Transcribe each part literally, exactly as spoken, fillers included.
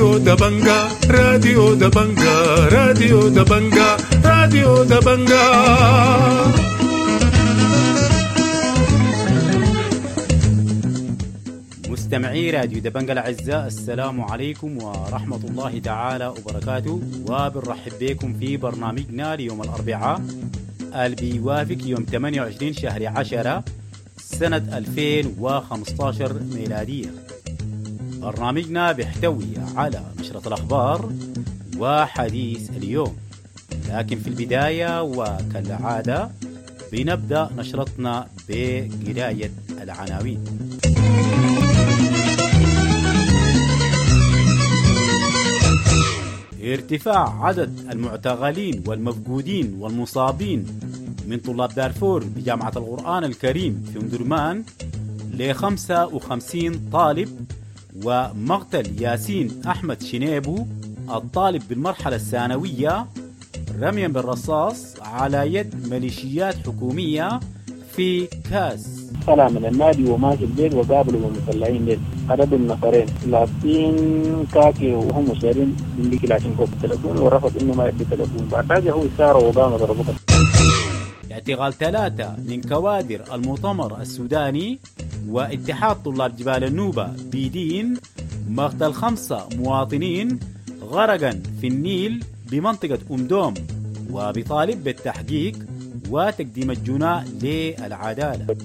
راديو دبنجا راديو دبنجا راديو دبنجا راديو دبنجا. مستمعي راديو دبنجا الأعزاء، السلام عليكم ورحمة الله تعالى وبركاته، وبنرحب بكم في برنامجنا ليوم الأربعاء اللي بيوافق يوم ثمانية وعشرين شهر عشرة سنة ألفين وخمسة عشر ميلادية. برنامجنا بيحتوي على نشرة الأخبار وحديث اليوم، لكن في البداية وكالعادة بنبدأ نشرتنا بقراية العناوين. ارتفاع عدد المعتقلين والمفقودين والمصابين من طلاب دارفور بجامعة القرآن الكريم في أمدرمان ل خمسة وخمسين طالب، ومقتل ياسين أحمد شنيبو الطالب بالمرحلة الثانوية رميا بالرصاص على يد ميليشيات حكومية في كاس. طلع من النادي وما في البيت وقابلوا المسلحين ديل، قربوا النفرين لابسين كاكي وهم سارين من ديك العشنكوب التلفون، ورفض انه ما يدي تلفون. بعد ذلك هو سار وقام ضربه. اعتقال ثلاثة من كوادر المؤتمر السوداني واتحاد طلاب جبال النوبة بيدين مقتل خمسة مواطنين غرقا في النيل بمنطقة أمدوم، وبيطالب بالتحقيق وتقديم الجناء للعدالة.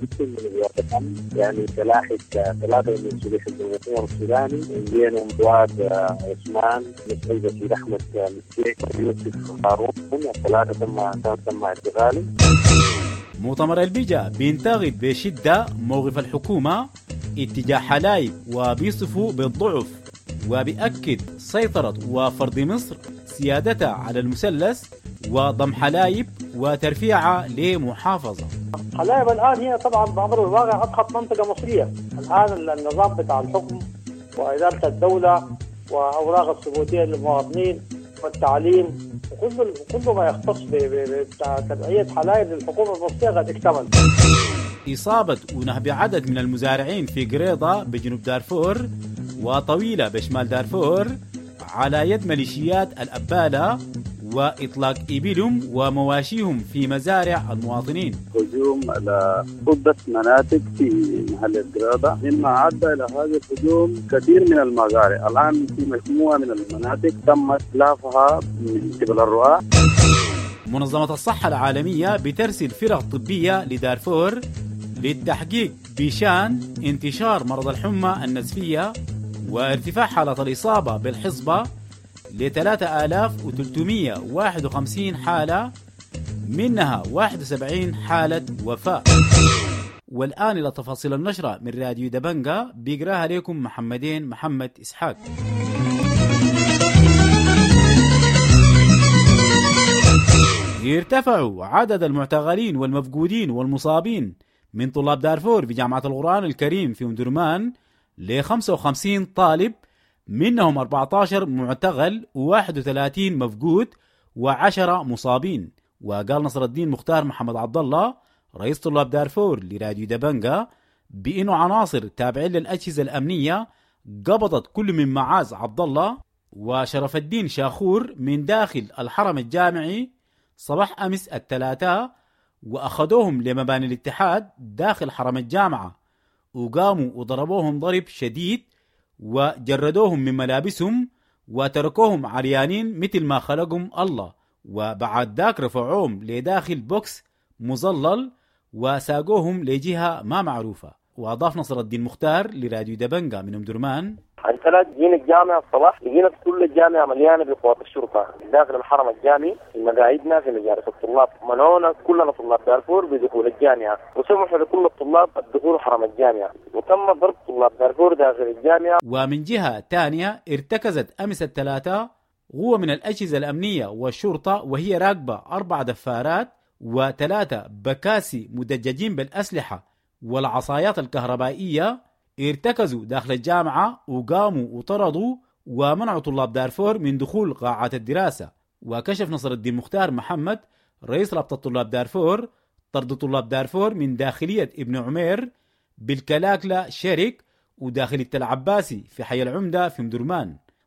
يعني تلاحق ثلاثة من سلاح المؤتمر السوداني، من بينهم فؤاد عثمان، مسعود بشير أحمد مسيح، ويوسف هارون، الثلاثة تم تم اعتقالهم. مؤتمر البيجا بينتقد بشدة موقف الحكومة اتجاه حلايب وبيصفه بالضعف، وبيأكد سيطرة وفرض مصر سيادتها على المثلث وضم حلايب وترفيعها لمحافظة. حلايب الآن هي طبعا بأمر الواقع أضخم منطقة مصرية. الآن النظام بتاع الحكم وإدارة الدولة وأوراق الثبوتية للمواطنين والتعليم وكل كل ما يختص بتبعية حلايب للحكومة المصرية قد اكتمل. إصابة ونهب عدد من المزارعين في قريضة بجنوب دارفور وطويلة بشمال دارفور على يد ميليشيات الأبالة، وإطلاق إبلهم ومواشيهم في مزارع المواطنين. هجوم على عدة مناطق في محل القريضة، مما أدى إلى هذا الهجوم كثير من المزارع. الآن في مجموعة من المناطق تم إتلافها من قبل الرعاة. منظمة الصحة العالمية بترسل فرق طبية لدارفور للتحقيق بشان انتشار مرض الحمى النزفية وارتفاع حالة الإصابة بالحصبة ل ثلاثة آلاف وثلاثمئة وواحد وخمسين حالة، منها واحد وسبعين حالة وفاة. والآن إلى تفاصيل النشرة من راديو دبنجا، بيقراها لكم محمدين محمد إسحاق. يرتفع عدد المعتقلين والمفقودين والمصابين من طلاب دارفور بجامعة القرآن الكريم في أمدرمان ل خمسة وخمسين طالب، منهم أربعة عشر معتقل وواحد وثلاثين مفقود وعشرة مصابين. وقال نصر الدين مختار محمد عبد الله رئيس طلاب دارفور لراديو دبنجا بأنه عناصر تابعين للأجهزة الأمنية قبضت كل من معاذ عبد الله وشرف الدين شاخور من داخل الحرم الجامعي صباح أمس الثلاثاء، وأخذوهم لمباني الاتحاد داخل حرم الجامعة، وقاموا وضربوهم ضرب شديد وجردوهم من ملابسهم وتركوهم عريانين مثل ما خلقهم الله، وبعد ذاك رفعوهم لداخل بوكس مظلل وساقوهم لجهة ما معروفة. وأضاف نصر الدين مختار لراديو دبنجا من أمدرمان: الثلاث جينا الجامعة الصباح لقينا كل الجامعة مليانة بقوات الشرطة داخل الحرم الجامعي، في مقاعدنا في مجالس الطلاب منعونا كلنا طلاب دارفور بدخول الجامعة، وسمحوا لكل الطلاب الدخول حرم الجامعة، وتم ضرب طلاب دارفور داخل الجامعة. ومن جهة تانية ارتكزت أمس الثلاثاء قوة من الأجهزة الأمنية والشرطة وهي راكبة أربع دفارات وثلاثة بكاسي مدججين بالأسلحة والعصايات الكهربائية، ارتكزوا داخل الجامعة وقاموا وطردوا ومنعوا طلاب دارفور من دخول قاعات الدراسة. وكشف نصر الدين مختار محمد رئيس رابطة طلاب دارفور طرد طلاب دارفور من داخلية ابن عمير بالكلاكلة شرك وداخلية العباسي في حي العمدة في مدرمان.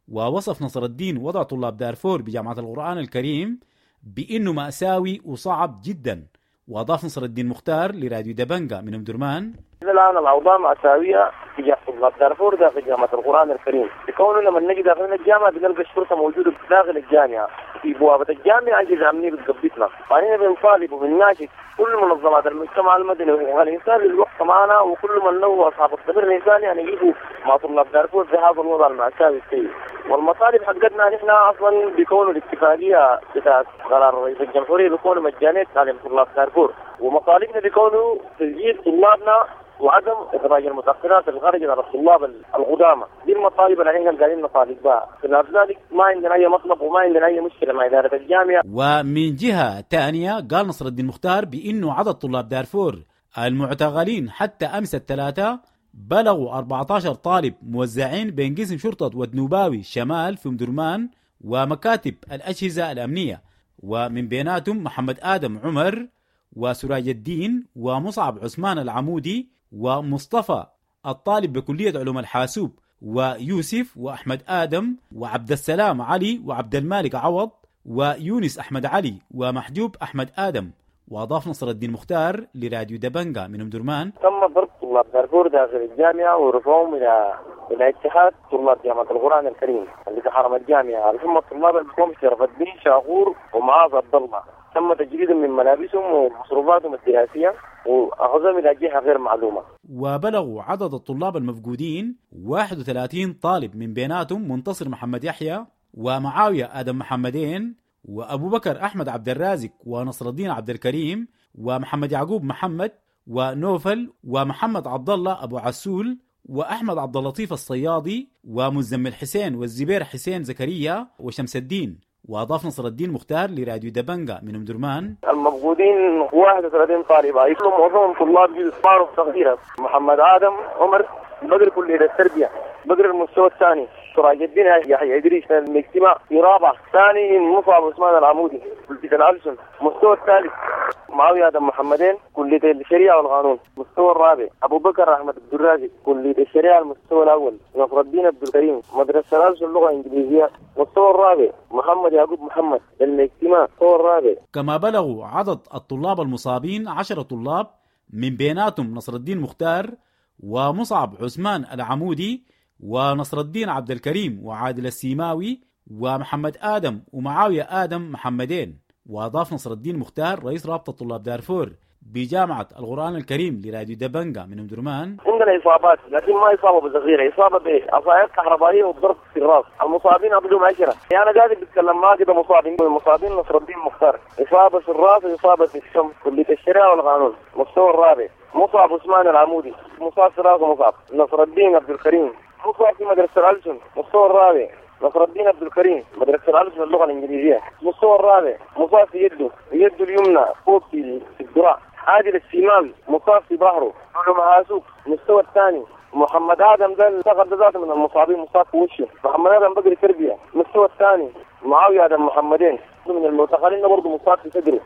ووصف نصر الدين وضع طلاب دارفور بجامعة القرآن الكريم بأنه مأساوي وصعب جدا. وأضاف نصر الدين مختار لراديو دبنجا من أم درمان: الآن الأوضاع مأساوية تجاه طلاب دارفور داخل جامعة القرآن الكريم، بكون لما نجي داخل الجامعة بنلقى الشرطة موجودة داخل الجامعة في بوابة الجامعة، أجهزة أمنية بتثبتنا. فأنا بنطالب وبنناشد كل منظمات المجتمع المدني وحقوق الإنسان للوقت معنا، وكل من له أصحاب الضمير الإنساني أن يجيبوا مع طلاب دارفور في هذا الوضع المأساوي السيء. والمطالب حقتنا نحن أصلا بيكونوا الاتفاقية بتاعت قرار رئيس الجمهورية بيكونوا مجانية تعليم طلاب دارفور، ومطالبنا بيكونوا تسجيل طلابنا وعدم إخراج المتأخرات الخارجة على الطلاب القدامى. دي المطالب اللي احنا قاعدين نطالب بها، خلاف ذلك ما عندنا أي مطلب وما عندنا أي مشكلة مع إدارة الجامعة. ومن جهة ثانية قال نصر الدين مختار بأنه عدد طلاب دارفور المعتقلين حتى أمس الثلاثة بلغوا أربعة عشر طالب موزعين بين قسم شرطة ودنوباوي شمال في أم درمان ومكاتب الأجهزة الأمنية، ومن بيناتهم محمد آدم عمر وسراج الدين ومصعب عثمان العمودي ومصطفى الطالب بكلية علوم الحاسوب ويوسف وأحمد آدم وعبد السلام علي وعبد المالك عوض ويونس أحمد علي ومحجوب أحمد آدم. وأضاف نصر الدين مختار لراديو دبنجا من أم درمان: تم ضرب طلاب دارفور داخل الجامعة ورفعهم إلى إلى اتحاد طلاب جامعة القرآن الكريم اللي في حرم الجامعة، اللي هم الطلاب اللي بيقوموا شرف الدين شاغور ومعاذ عبد الله. تم تجريدهم من ملابسهم ومصروفاتهم الدراسية وأخذهم إلى جهة غير معلومة. وبلغوا عدد الطلاب المفقودين واحد وثلاثين طالب، من بيناتهم منتصر محمد يحيى ومعاوية آدم محمدين وأبو بكر أحمد عبد الرازق ونصر الدين عبد الكريم ومحمد يعقوب محمد ونوفل ومحمد عبد الله أبو عسول وأحمد عبد اللطيف الصيادي ومزمل حسين والزبير حسين زكريا وشمس الدين. وأضاف نصر الدين مختار لراديو دبنجا من أم درمان: المفقودين واحد وثلاثين طالب، يكونوا معظمهم طلاب جيل صغار صغيرة. محمد آدم عمر بدر كلية التربية، بدر المستوى الثاني. سراج الدين يحيى إدريس الاجتماع في رابع. ثاني مصعب عثمان العمودي كلية الألسن. مستوى الثالث معاوية آدم محمدين كلية الشريعة والقانون. مستوى الرابع أبو بكر أحمد عبد الرازق كلية الشريعة المستوى الأول. نصر الدين عبد الكريم مدرسة الألسن اللغة الإنجليزية. مستوى الرابع محمد يعقوب محمد الاجتماع. مستوى الرابع. كما بلغوا عدد الطلاب المصابين عشرة طلاب، من بيناتهم نصر الدين مختار ومصعب عثمان العمودي ونصر الدين عبد الكريم وعادل السيماوي ومحمد آدم ومعاوية آدم محمدين. وأضاف نصر الدين مختار رئيس رابطة طلاب دارفور بجامعة القرآن الكريم لراديو دبنجا من أم درمان: عندنا إصابات لكن ما إصابة بصغيرة، إصابة بإيش؟ عصايات كهربائية وضرب في الرأس. المصابين أبدهم عشرة. يعني أنا قاعد بتكلم معاه كده مصابين المصابين نصر الدين مختار إصابة في الرأس وإصابة في الشم كلية الشريعة والقانون. مستوى الرابع مصعب عثمان العمودي مصاب في رأسه مصاب. نصر الدين عبد الكريم مصاب في مدرسة الألسن. مستوى الرابع نصر الدين عبد الكريم مدرسة الألسن اللغة الإنجليزية. مستوى الرابع مصاب في يده يده اليمنى فوق في الذراع. عادل السيماوي مصاب في ظهره علوم حاسوب. مستوى الثاني محمد آدم ده انتقل ذاته من المصابين مصاب في وشه. محمد آدم بقري تربية. مستوى الثاني معاوية آدم محمدين من المعتقلين برضه مصاب في صدره.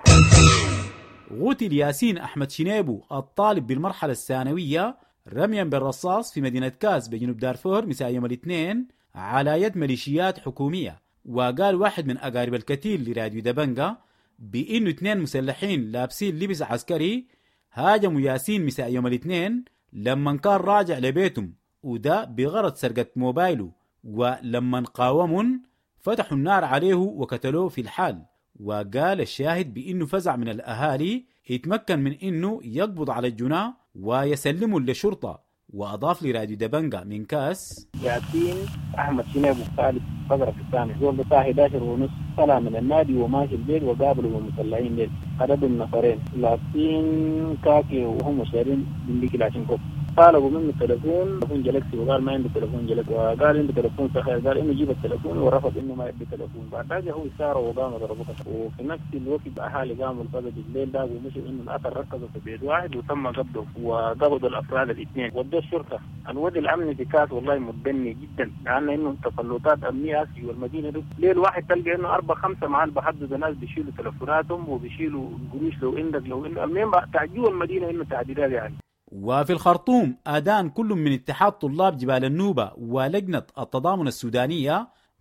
غوتل ياسين أحمد شنيبو الطالب بالمرحلة الثانوية رميا بالرصاص في مدينة كاس بجنوب دارفور مساء يوم الاثنين على يد ميليشيات حكومية. وقال واحد من أقارب القتيل لراديو دبنجا بإنه اثنين مسلحين لابسين لبس عسكري هاجموا ياسين مساء يوم الاثنين لما كان راجع لبيتهم، وده بغرض سرقة موبايله. ولما قاومون فتحوا النار عليه وقتلوه في الحال. وقال الشاهد بإنه فزع من الأهالي يتمكن من إنه يقبض على الجناه ويسلمه للشرطة. وأضاف لراديو دبنجا من كاس: ياسين أحمد شنيبو طالب فقرة في الثاني زول الساعة إحدى عشر ونص طلع من النادي وماشي الليل وقابلوا المسلحين ليل عددهم نفرين لابسين كاكي وهم شارين بنديك لاشين كوب. طالبوا منه التليفون تليفون جلكسي وقال ما عنده تليفون جلكسي، وقال عنده تليفون سخير، قال انه يجيب التليفون ورفض انه ما يدي تليفون. بعد ذلك هو سار وقام ضربته، وفي نفس الوقت اهالي قاموا الفجر بالليل ده ومشوا انه الاثر ركزوا في بيت واحد وتم قبضه وقبضوا الافراد الاثنين ودوا الشرطه. الوضع الامني في كاس والله متدني جدا، لان انه تسلطات امنيه في المدينه دي ليل واحد تلقى انه اربع خمسه معال بحددوا ناس بيشيلوا تليفوناتهم وبيشيلوا القروش لو عندك لو انه امنين تعجبوا المدينه انه تعديلات يعني. وفي الخرطوم أدان كل من اتحاد طلاب جبال النوبة ولجنة التضامن السودانية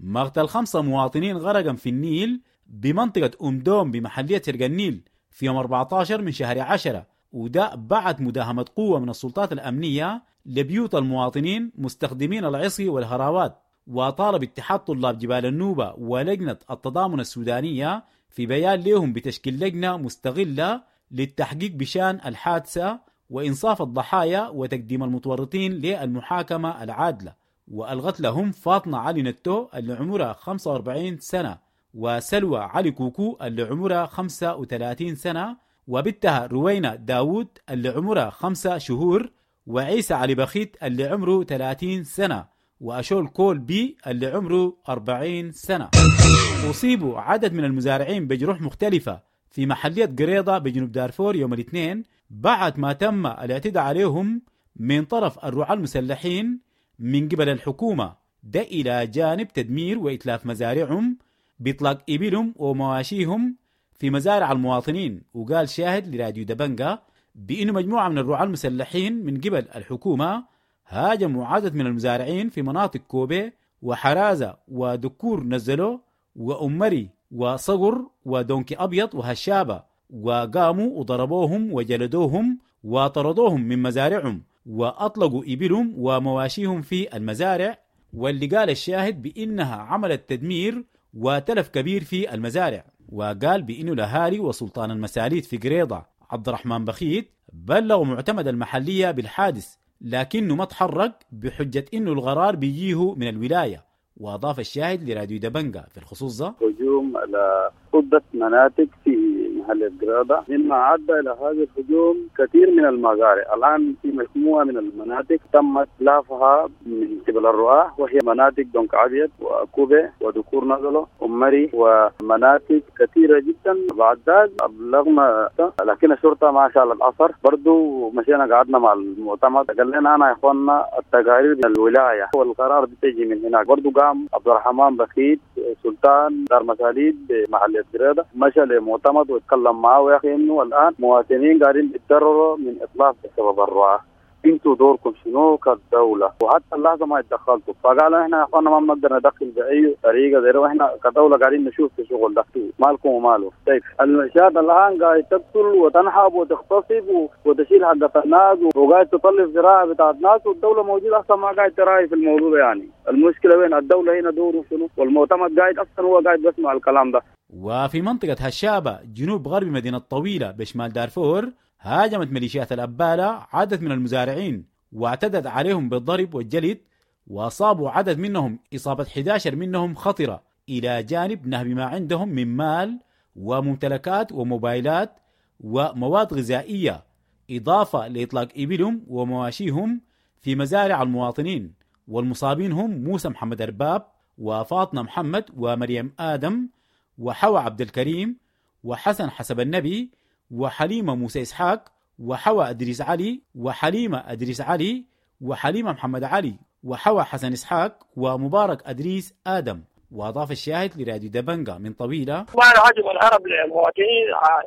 مقتل خمسة مواطنين غرقا في النيل بمنطقة أم دوم بمحلية سرق النيل في يوم أربعة عشر من شهر عشرة، وده بعد مداهمة قوة من السلطات الأمنية لبيوت المواطنين مستخدمين العصي والهراوات. وطالب اتحاد طلاب جبال النوبة ولجنة التضامن السودانية في بيان لهم بتشكيل لجنة مستغلة للتحقيق بشان الحادثة وإنصاف الضحايا وتقديم المتورطين للمحاكمة العادلة. وألغت لهم فاطمة علي نتو اللي عمرها خمسة وأربعين سنة، وسلوى علي كوكو اللي عمرها خمسة وثلاثين سنة، وبنتها روينة داود اللي عمرها خمسة شهور، وعيسى علي بخيت اللي عمره ثلاثين سنة، وأشول كول بي اللي عمره أربعين سنة. أصيبوا عدد من المزارعين بجروح مختلفة في محلية قريضة بجنوب دارفور يوم الاثنين بعد ما تم الاعتداء عليهم من طرف الرعاة المسلحين من قبل الحكومة، ده إلى جانب تدمير وإتلاف مزارعهم بإطلاق إبلهم ومواشيهم في مزارع المواطنين. وقال شاهد لراديو دبنجا بأنه مجموعة من الرعاة المسلحين من قبل الحكومة هاجموا عدد من المزارعين في مناطق كوبي وحرازة ودكور نزلوا وأمري وصقر ودونكي أبيض وهشابة، وقاموا وضربوهم وجلدوهم وطردوهم من مزارعهم وأطلقوا إبلهم ومواشيهم في المزارع. واللي قال الشاهد بأنها عملت تدمير وتلف كبير في المزارع. وقال بأنه الأهالي وسلطان المساليد في قريضة عبد الرحمن بخيت بلغوا معتمد المحلية بالحادث لكنه ما تحرك بحجة أنه القرار بيجيه من الولاية. وأضاف الشاهد لراديو دبنجا في الخصوص ده هجوم على عدة مناطق في محل قريضة، مما عدى إلى هذا الهجوم كثير من المزارع. الآن في مجموعة من المناطق تم إتلافها من قبل الرعاة، وهي مناطق دونك أبيض وكوبي ودكور نزلو أمري ومناطق كثيرة جدا. بعد ذلك أبلغنا، لكن الشرطة ما شاء الله الأثر برضو مشينا قعدنا مع المؤتمر، قال لنا أنا يا إخواننا التقارير من الولاية والقرار بتجي من هناك. برضو قام عبد الرحمن بخيت سلطان دار مساليد محل قريضة مشى لمؤتمر واتكلم معه ويا أخي إنه الآن مواطنين قاعدين يتضرروا من إطلاق بسبب الرعاة، انتوا دوركم شنو كدولة؟ وحتى اللحظة ما اتدخلتوا. فقال احنا يا اخوانا ما بنقدر ندخل بأي طريقة زي واحنا كدولة قاعدين نشوف في شغل ده مالكم وماله. طيب المنشآت الآن قاعد تقتل وتنحب وتغتصب وتشيل حقة الناس وقاعد تطلب زراعة بتاعت ناس، والدولة موجودة أصلا ما قاعد تراعي في الموضوع. يعني المشكلة وين؟ الدولة هنا دوره شنو؟ والمؤتمر قاعد أصلا هو قاعد بسمع الكلام ده. وفي منطقة هشابة جنوب غرب مدينة طويلة بشمال دارفور هاجمت ميليشيات الأبالة عدد من المزارعين واعتدت عليهم بالضرب والجلد، وأصابوا عدد منهم إصابة أحد عشر منهم خطرة، إلى جانب نهب ما عندهم من مال وممتلكات وموبايلات ومواد غذائية، إضافة لإطلاق إبلهم ومواشيهم في مزارع المواطنين. والمصابين هم موسى محمد أرباب وفاطمة محمد ومريم آدم وحوى عبد الكريم وحسن حسب النبي وحليمة موسى إسحاق وحوى أدريس علي وحليمة أدريس علي وحليمة محمد علي وحوى حسن إسحاق ومبارك أدريس آدم. وأضاف الشاهد لراديو دبنجا من طويلة بعد هجم العرب للمواطنين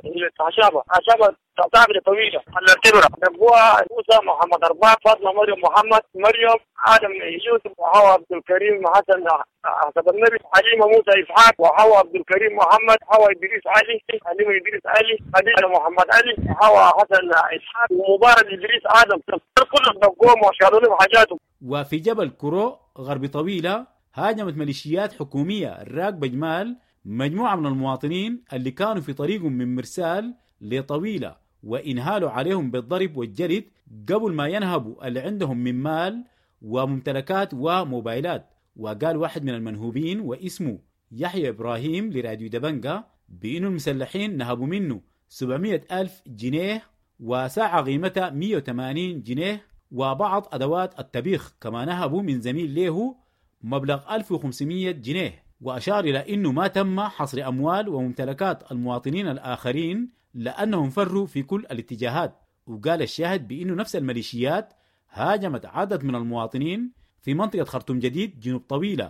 عشابة عشابة تعمل طويلة الارتبرة نبوها موسى محمد أرباب فاطمة مريم محمد مريم آدم يوسف وحوى عبد الكريم حسن حسب النبي حليمة موسى إسحاق وحوى عبد الكريم محمد حوى إدريس علي حليمة إدريس علي خديجة محمد علي وحوى حسن إسحاق ومبارك إدريس آدم كلهم نبوهم وشالوا لهم حاجاتهم. وفي جبل كرو غرب طويلة هاجمت ميليشيات حكومية راكبة جمال مجموعة من المواطنين اللي كانوا في طريقهم من مرسال لطويلة، وإنهالوا عليهم بالضرب والجلد قبل ما ينهبوا اللي عندهم من مال وممتلكات وموبايلات. وقال واحد من المنهوبين واسمه يحيى إبراهيم لراديو دبنجا بأنه المسلحين نهبوا منه سبعمائة ألف جنيه وساعة قيمتها مئة وثمانين جنيه وبعض أدوات الطبيخ، كما نهبوا من زميل له مبلغ ألف وخمسمائة جنيه. وأشار إلى أنه ما تم حصر أموال وممتلكات المواطنين الآخرين لأنهم فروا في كل الاتجاهات. وقال الشاهد بأنه نفس الميليشيات هاجمت عدد من المواطنين في منطقة خرطوم جديد جنوب طويلة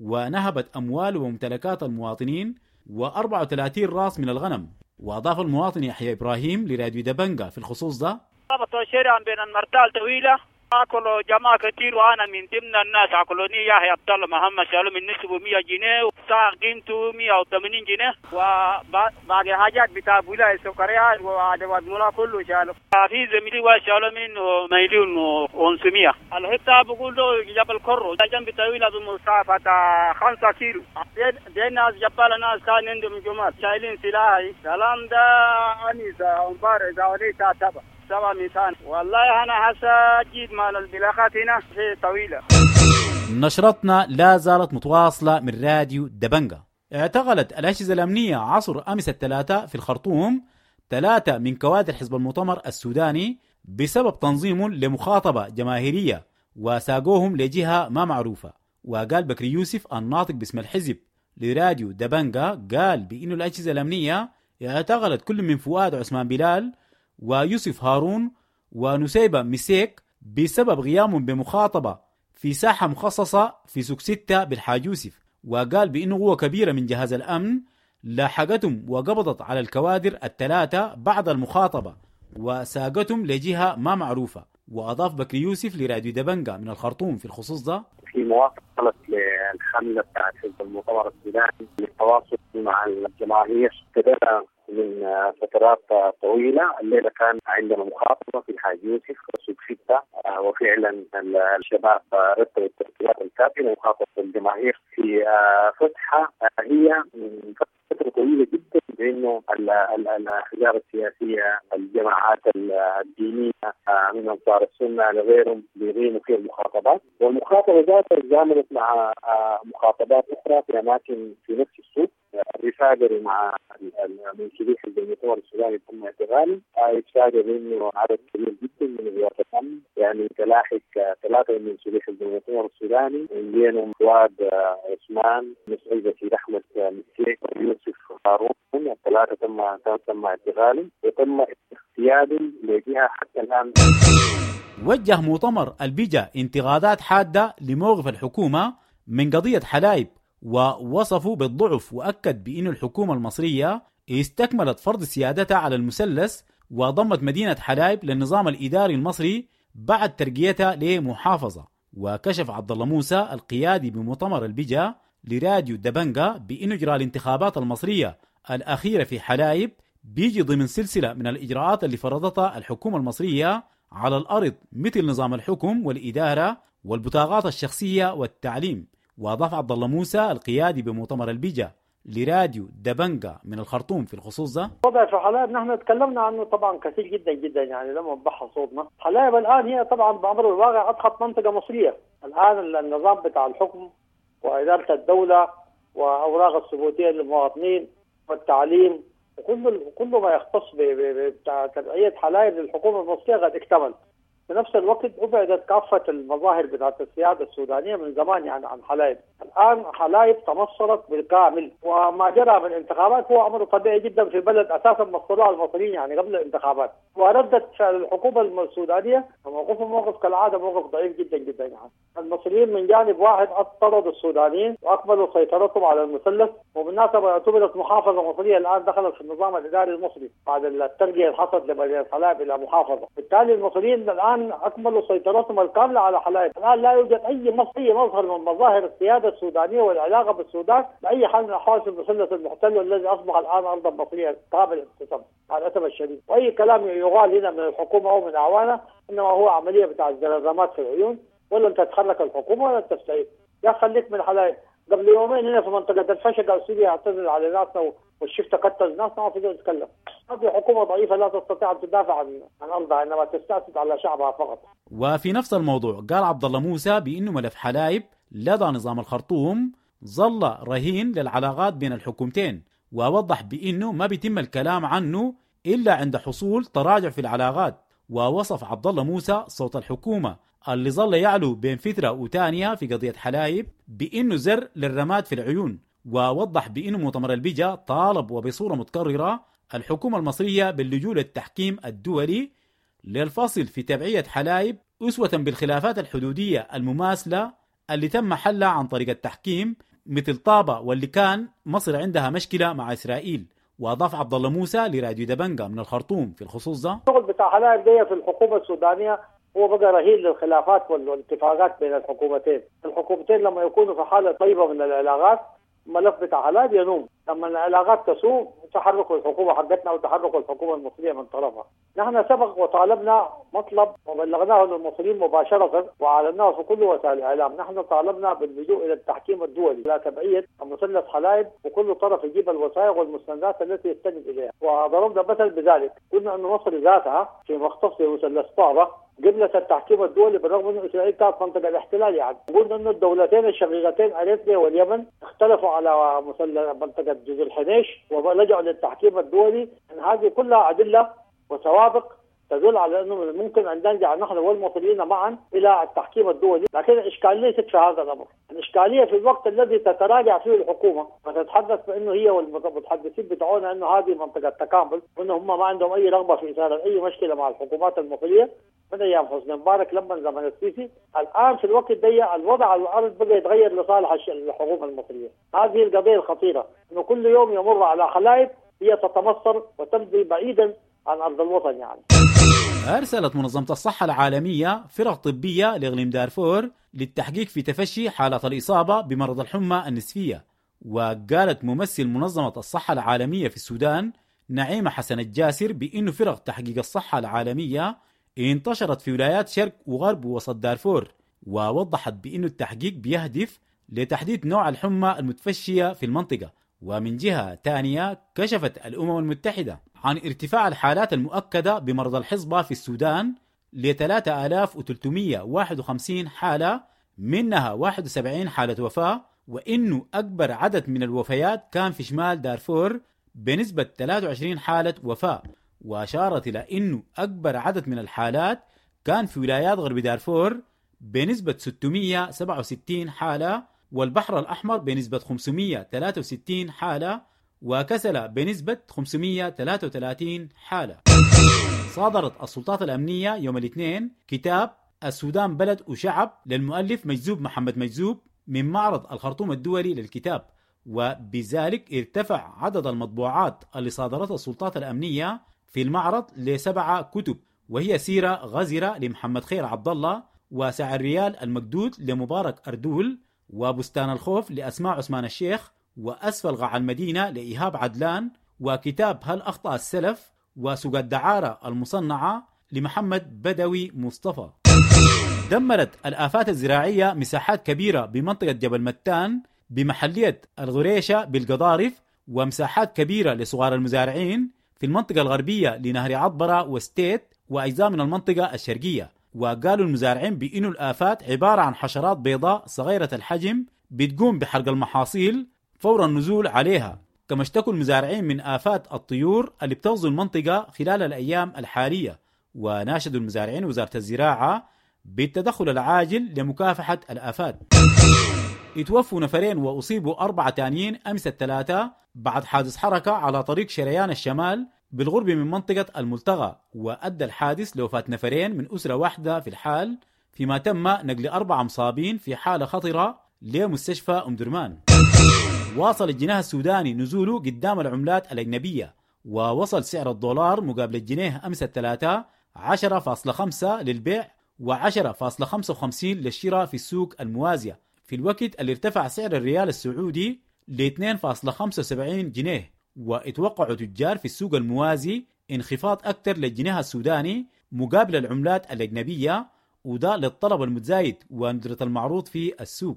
ونهبت أموال وممتلكات المواطنين وأربعة وثلاثين راس من الغنم. وأضاف المواطن يحيى إبراهيم لراديو دبنجا في الخصوص ده ربطوا شارعا بين المرتال طويلة اكلوا جماعه كثير وانا من ضمن الناس اكلوني يحيى عبد الله محمد شالوا من نسبه مية جنيه وساعه قيمته مية وثمانين جنيه وباقي حاجات بتاع ولايه السكريات وادوات ملا كله شالوا. في زميلي وشالوا منه مليون وخمسمية. الحته بقول له جبل كرو جنب طويله بمسافه خمسة كيلو. دي ناس جبال ناس كان عندهم جماعه شايلين سلاحي كلام ده انيسه امبارح زاولي تابع سبع ميسان. والله أنا حاسة جيد مال البلاغات هنا في طويلة. نشرتنا لا زالت متواصلة من راديو دبنجا. اعتقلت الأجهزة الأمنية عصر أمس الثلاثاء في الخرطوم ثلاثة من كوادر حزب المؤتمر السوداني بسبب تنظيم لمخاطبة جماهيرية وساقوهم لجهة ما معروفة. وقال بكري يوسف الناطق باسم الحزب لراديو دبنجا قال بأن الأجهزة الأمنية اعتقلت كل من فؤاد عثمان بلال ويوسف هارون ونسيبة مسيك بسبب غيامهم بمخاطبة في ساحة مخصصة في سوق ستة بالحاج يوسف. وقال بأنه قوة كبيرة من جهاز الأمن لاحقتهم وقبضت على الكوادر الثلاثة بعد المخاطبة وساقتهم لجهة ما معروفة. وأضاف بكري يوسف لراديو دبنجا من الخرطوم في الخصوص ده في مواصلة للحملة بتاعت حزب المؤتمر السوداني للتواصل مع الجماهير ابتدأنا من فترات طويلة. الليلة كان عندنا مخاطبة في الحاج يوسف وسوق ستة وفعلا الشباب رتبوا الترتيبات الكافية لمخاطبة الجماهير في فتحة هي فترة طويلة جدا بأنه الأحزاب السياسية الجماعات الدينية من أنصار السنة لغيرهم بيغيموا فيها المخاطبات. والمخاطبة ذاتها تزامنت مع مخاطبات أخرى في أماكن في نفس السوق. يتفاجروا مع منسوبي حزب المؤتمر السوداني تم اعتقالهم. يتفاجروا انه عدد كبير جدا من ضباط الامن يعني تلاحق ثلاثه من منسوبي حزب المؤتمر السوداني من بينهم فؤاد عثمان مسعود سيد احمد مسيك ويوسف هارون. الثلاثه تم تم اعتقالهم وتم اغتيالهم لجهه حتى الان. وجه مؤتمر البجا انتقادات حاده لموقف الحكومه من قضيه حلايب ووصفوا بالضعف وأكد بأن الحكومة المصرية استكملت فرض سيادتها على المثلث وضمت مدينة حلايب للنظام الإداري المصري بعد ترقيتها لمحافظة. وكشف عبد الله موسى القيادي بمؤتمر البجا لراديو دبنجا بأن إجراء الانتخابات المصرية الأخيرة في حلايب بيجي ضمن سلسلة من الإجراءات اللي فرضتها الحكومة المصرية على الأرض مثل نظام الحكم والإدارة والبطاقات الشخصية والتعليم. وأضاف عبد الله موسى القيادي بمؤتمر البجا لراديو دبنجا من الخرطوم في الخصوص ده. وضع في حلايب نحن تكلمنا عنه طبعا كثير جدا جدا يعني لما نبحث صوتنا. حلايب الآن هي طبعا بأمر الواقع أضخم منطقة مصرية. الآن النظام بتاع الحكم وإدارة الدولة وأوراق الثبوتية للمواطنين والتعليم وكل كل ما يختص بتبعية حلايب للحكومة المصرية قد اكتمل. في نفس الوقت أبعدت كافة المظاهر بتاعت السيادة السودانية من زمان يعني عن حلايب. الآن حلايب تمصرت بالكامل وما جرى من انتخابات هو أمر طبيعي جدا في بلد أساسا مصروها المصريين يعني قبل الانتخابات. وردت فعل الحكومة السودانية موقفهم موقف كالعادة موقف ضعيف جدا جدا يعني. المصريين من جانب واحد اضطردوا السودانيين وأكملوا سيطرتهم على المثلث. وبالمناسبة اعتبرت محافظة مصرية الآن دخلت في النظام الإداري المصري بعد الترقية اللي حصلت لمدينة حلايب إلى محافظة. بالتالي المصريين الآن أكملوا سيطرتهم الكاملة على حلايب. الآن لا يوجد أي مصري مظهر من مظاهر السيادة السودانية والعلاقة بالسودان بأي حال من الأحوال في المثلث المحتل والذي أصبح الآن أرضا مصرية قابل للاقتسام على الأسف الشديد. وأي كلام يقال هنا من الحكومة أو من أعوانها إنما هو عملية بتاع الزلزامات في العيون ولن تتحرك الحكومة ولا تستعيد. يا خليك من حلايب. قبل يومين هنا في منطقة الفشقة السورية اعتذر على ناسنا والشفت قتل ناسنا ما في دول يتكلم. هذه حكومة ضعيفة لا تستطيع أن تدافع عن عن أرضها إنما تستعتد على شعبها فقط. وفي نفس الموضوع قال عبد الله موسى بأنه ملف حلايب لدى نظام الخرطوم ظل رهين للعلاقات بين الحكومتين. ووضح بأنه ما بيتم الكلام عنه إلا عند حصول تراجع في العلاقات. ووصف عبد الله موسى صوت الحكومة اللي ظل يعلو بين فترة وتانية في قضية حلايب بأنه زر للرماد في العيون. ووضح بأنه مؤتمر البجا طالب وبصورة متكررة الحكومة المصرية باللجوء للتحكيم الدولي للفصل في تبعية حلايب أسوة بالخلافات الحدودية المماثلة اللي تم حلها عن طريق التحكيم مثل طابة واللي كان مصر عندها مشكلة مع إسرائيل. وأضاف عبد الله موسى لراديو دبنجا من الخرطوم في الخصوص ده. الشغل بتاع حلايب دي في الحكومة السودانية هو بقى رهين للخلافات والاتفاقات بين الحكومتين. الحكومتين لما يكونوا في حالة طيبة من العلاقات ملف بتاع حلال ينوم، لما العلاقات تسوء تحركوا الحكومة حقتنا وتحركوا الحكومة المصرية من طرفها. نحن سبق وطالبنا مطلب وبلغناه للمصريين مباشرة وأعلناه في كل وسائل الإعلام. نحن طالبنا باللجوء إلى التحكيم الدولي لا تبعية مثلث حلايب، وكل طرف يجيب الوثائق والمستندات التي يستند إليها. وضربنا مثل بذلك، قلنا أن مصر ذاتها في مختص مثلث طابة قبلت التحكيم الدولي بالرغم أن إسرائيل كانت منطقة الاحتلال. يعني قلنا أن الدولتين الشقيقتين أريتريا واليمن اختلفوا على منطقة جزر الحنيش ولجأوا للتحكيم الدولي. أن هذه كلها أدلة وسوابق تدل على أنه ممكن أن نرجع نحن والمصريين معا إلى التحكيم الدولي. لكن الإشكالية ليست في هذا الأمر، الإشكالية في الوقت الذي تتراجع فيه الحكومة وتتحدث بأنه هي والمتحدثين بتوعنا أنه هذه منطقة تكامل، وأنه هم ما عندهم أي رغبة في إثارة أي مشكلة مع الحكومات المصرية من أيام حسني مبارك لما زمن السيسي. الآن في الوقت ده الوضع على الأرض بقى يتغير لصالح الحكومة المصرية. هذه القضية الخطيرة، أنه كل يوم يمر على حلايب هي تتمصر وتمضي بعيدا عن أرض الوطن. يعني أرسلت منظمة الصحة العالمية فرق طبية لإقليم دارفور للتحقيق في تفشي حالات الإصابة بمرض الحمى النسفية. وقالت ممثل منظمة الصحة العالمية في السودان نعيمة حسن الجاسر بأنه فرق تحقيق الصحة العالمية انتشرت في ولايات شرق وغرب ووسط دارفور، ووضحت بأنه التحقيق بيهدف لتحديد نوع الحمى المتفشية في المنطقة. ومن جهة تانية كشفت الأمم المتحدة عن ارتفاع الحالات المؤكدة بمرض الحصبة في السودان ل ثلاثة آلاف وثلاثمئة وواحد وخمسين حالة، منها واحد وسبعين حالة وفاة، وإنه أكبر عدد من الوفيات كان في شمال دارفور بنسبة ثلاثة وعشرين حالة وفاة. وأشارت إلى إنه أكبر عدد من الحالات كان في ولايات غرب دارفور بنسبة ستمئة وسبعة وستين حالة، والبحر الأحمر بنسبة خمسمئة وثلاثة وستين حالة، وكسلة بنسبة خمسمئة وثلاثة وثلاثين حالة. صادرت السلطات الأمنية يوم الاثنين كتاب السودان بلد وشعب للمؤلف مجذوب محمد مجذوب من معرض الخرطوم الدولي للكتاب، وبذلك ارتفع عدد المطبوعات اللي صادرتها السلطات الأمنية في المعرض لسبعة كتب، وهي سيرة غزرة لمحمد خير عبد الله، وسعر الريال المكدود لمبارك أردول، وبستان الخوف لأسماء عثمان الشيخ، وأسفل غع المدينة لإيهاب عدلان، وكتاب هل أخطأ السلف، وسوق الدعارة المصنعة لمحمد بدوي مصطفى. دمرت الآفات الزراعية مساحات كبيرة بمنطقة جبل متان بمحلية الغريشة بالقضارف، ومساحات كبيرة لصغار المزارعين في المنطقة الغربية لنهر عطبرة وستيت وأجزاء من المنطقة الشرقية. وقالوا المزارعين بأنه الآفات عبارة عن حشرات بيضاء صغيرة الحجم بتقوم بحرق المحاصيل فور النزول عليها. كما اشتكوا المزارعين من آفات الطيور اللي بتغزو المنطقة خلال الأيام الحالية، وناشدوا المزارعين وزارة الزراعة بالتدخل العاجل لمكافحة الآفات. اتوفوا نفرين وأصيبوا أربعة تانيين أمس الثلاثة بعد حادث حركة على طريق شريان الشمال بالغرب من منطقة الملتغى، وأدى الحادث لوفاة نفرين من أسرة واحدة في الحال، فيما تم نقل أربعة مصابين في حالة خطرة لمستشفى أم درمان. واصل الجنيه السوداني نزوله قدام العملات الأجنبية، ووصل سعر الدولار مقابل الجنيه أمس الثلاثة عشرة فاصلة خمسة للبيع وعشرة فاصلة خمسة وخمسين للشراء في السوق الموازية، في الوقت اللي ارتفع سعر الريال السعودي ل اثنين فاصلة خمسة وسبعين جنيه. واتوقعوا تجار في السوق الموازي انخفاض أكثر للجنيه السوداني مقابل العملات الأجنبية، وده للطلب المتزايد وندرة المعروض في السوق.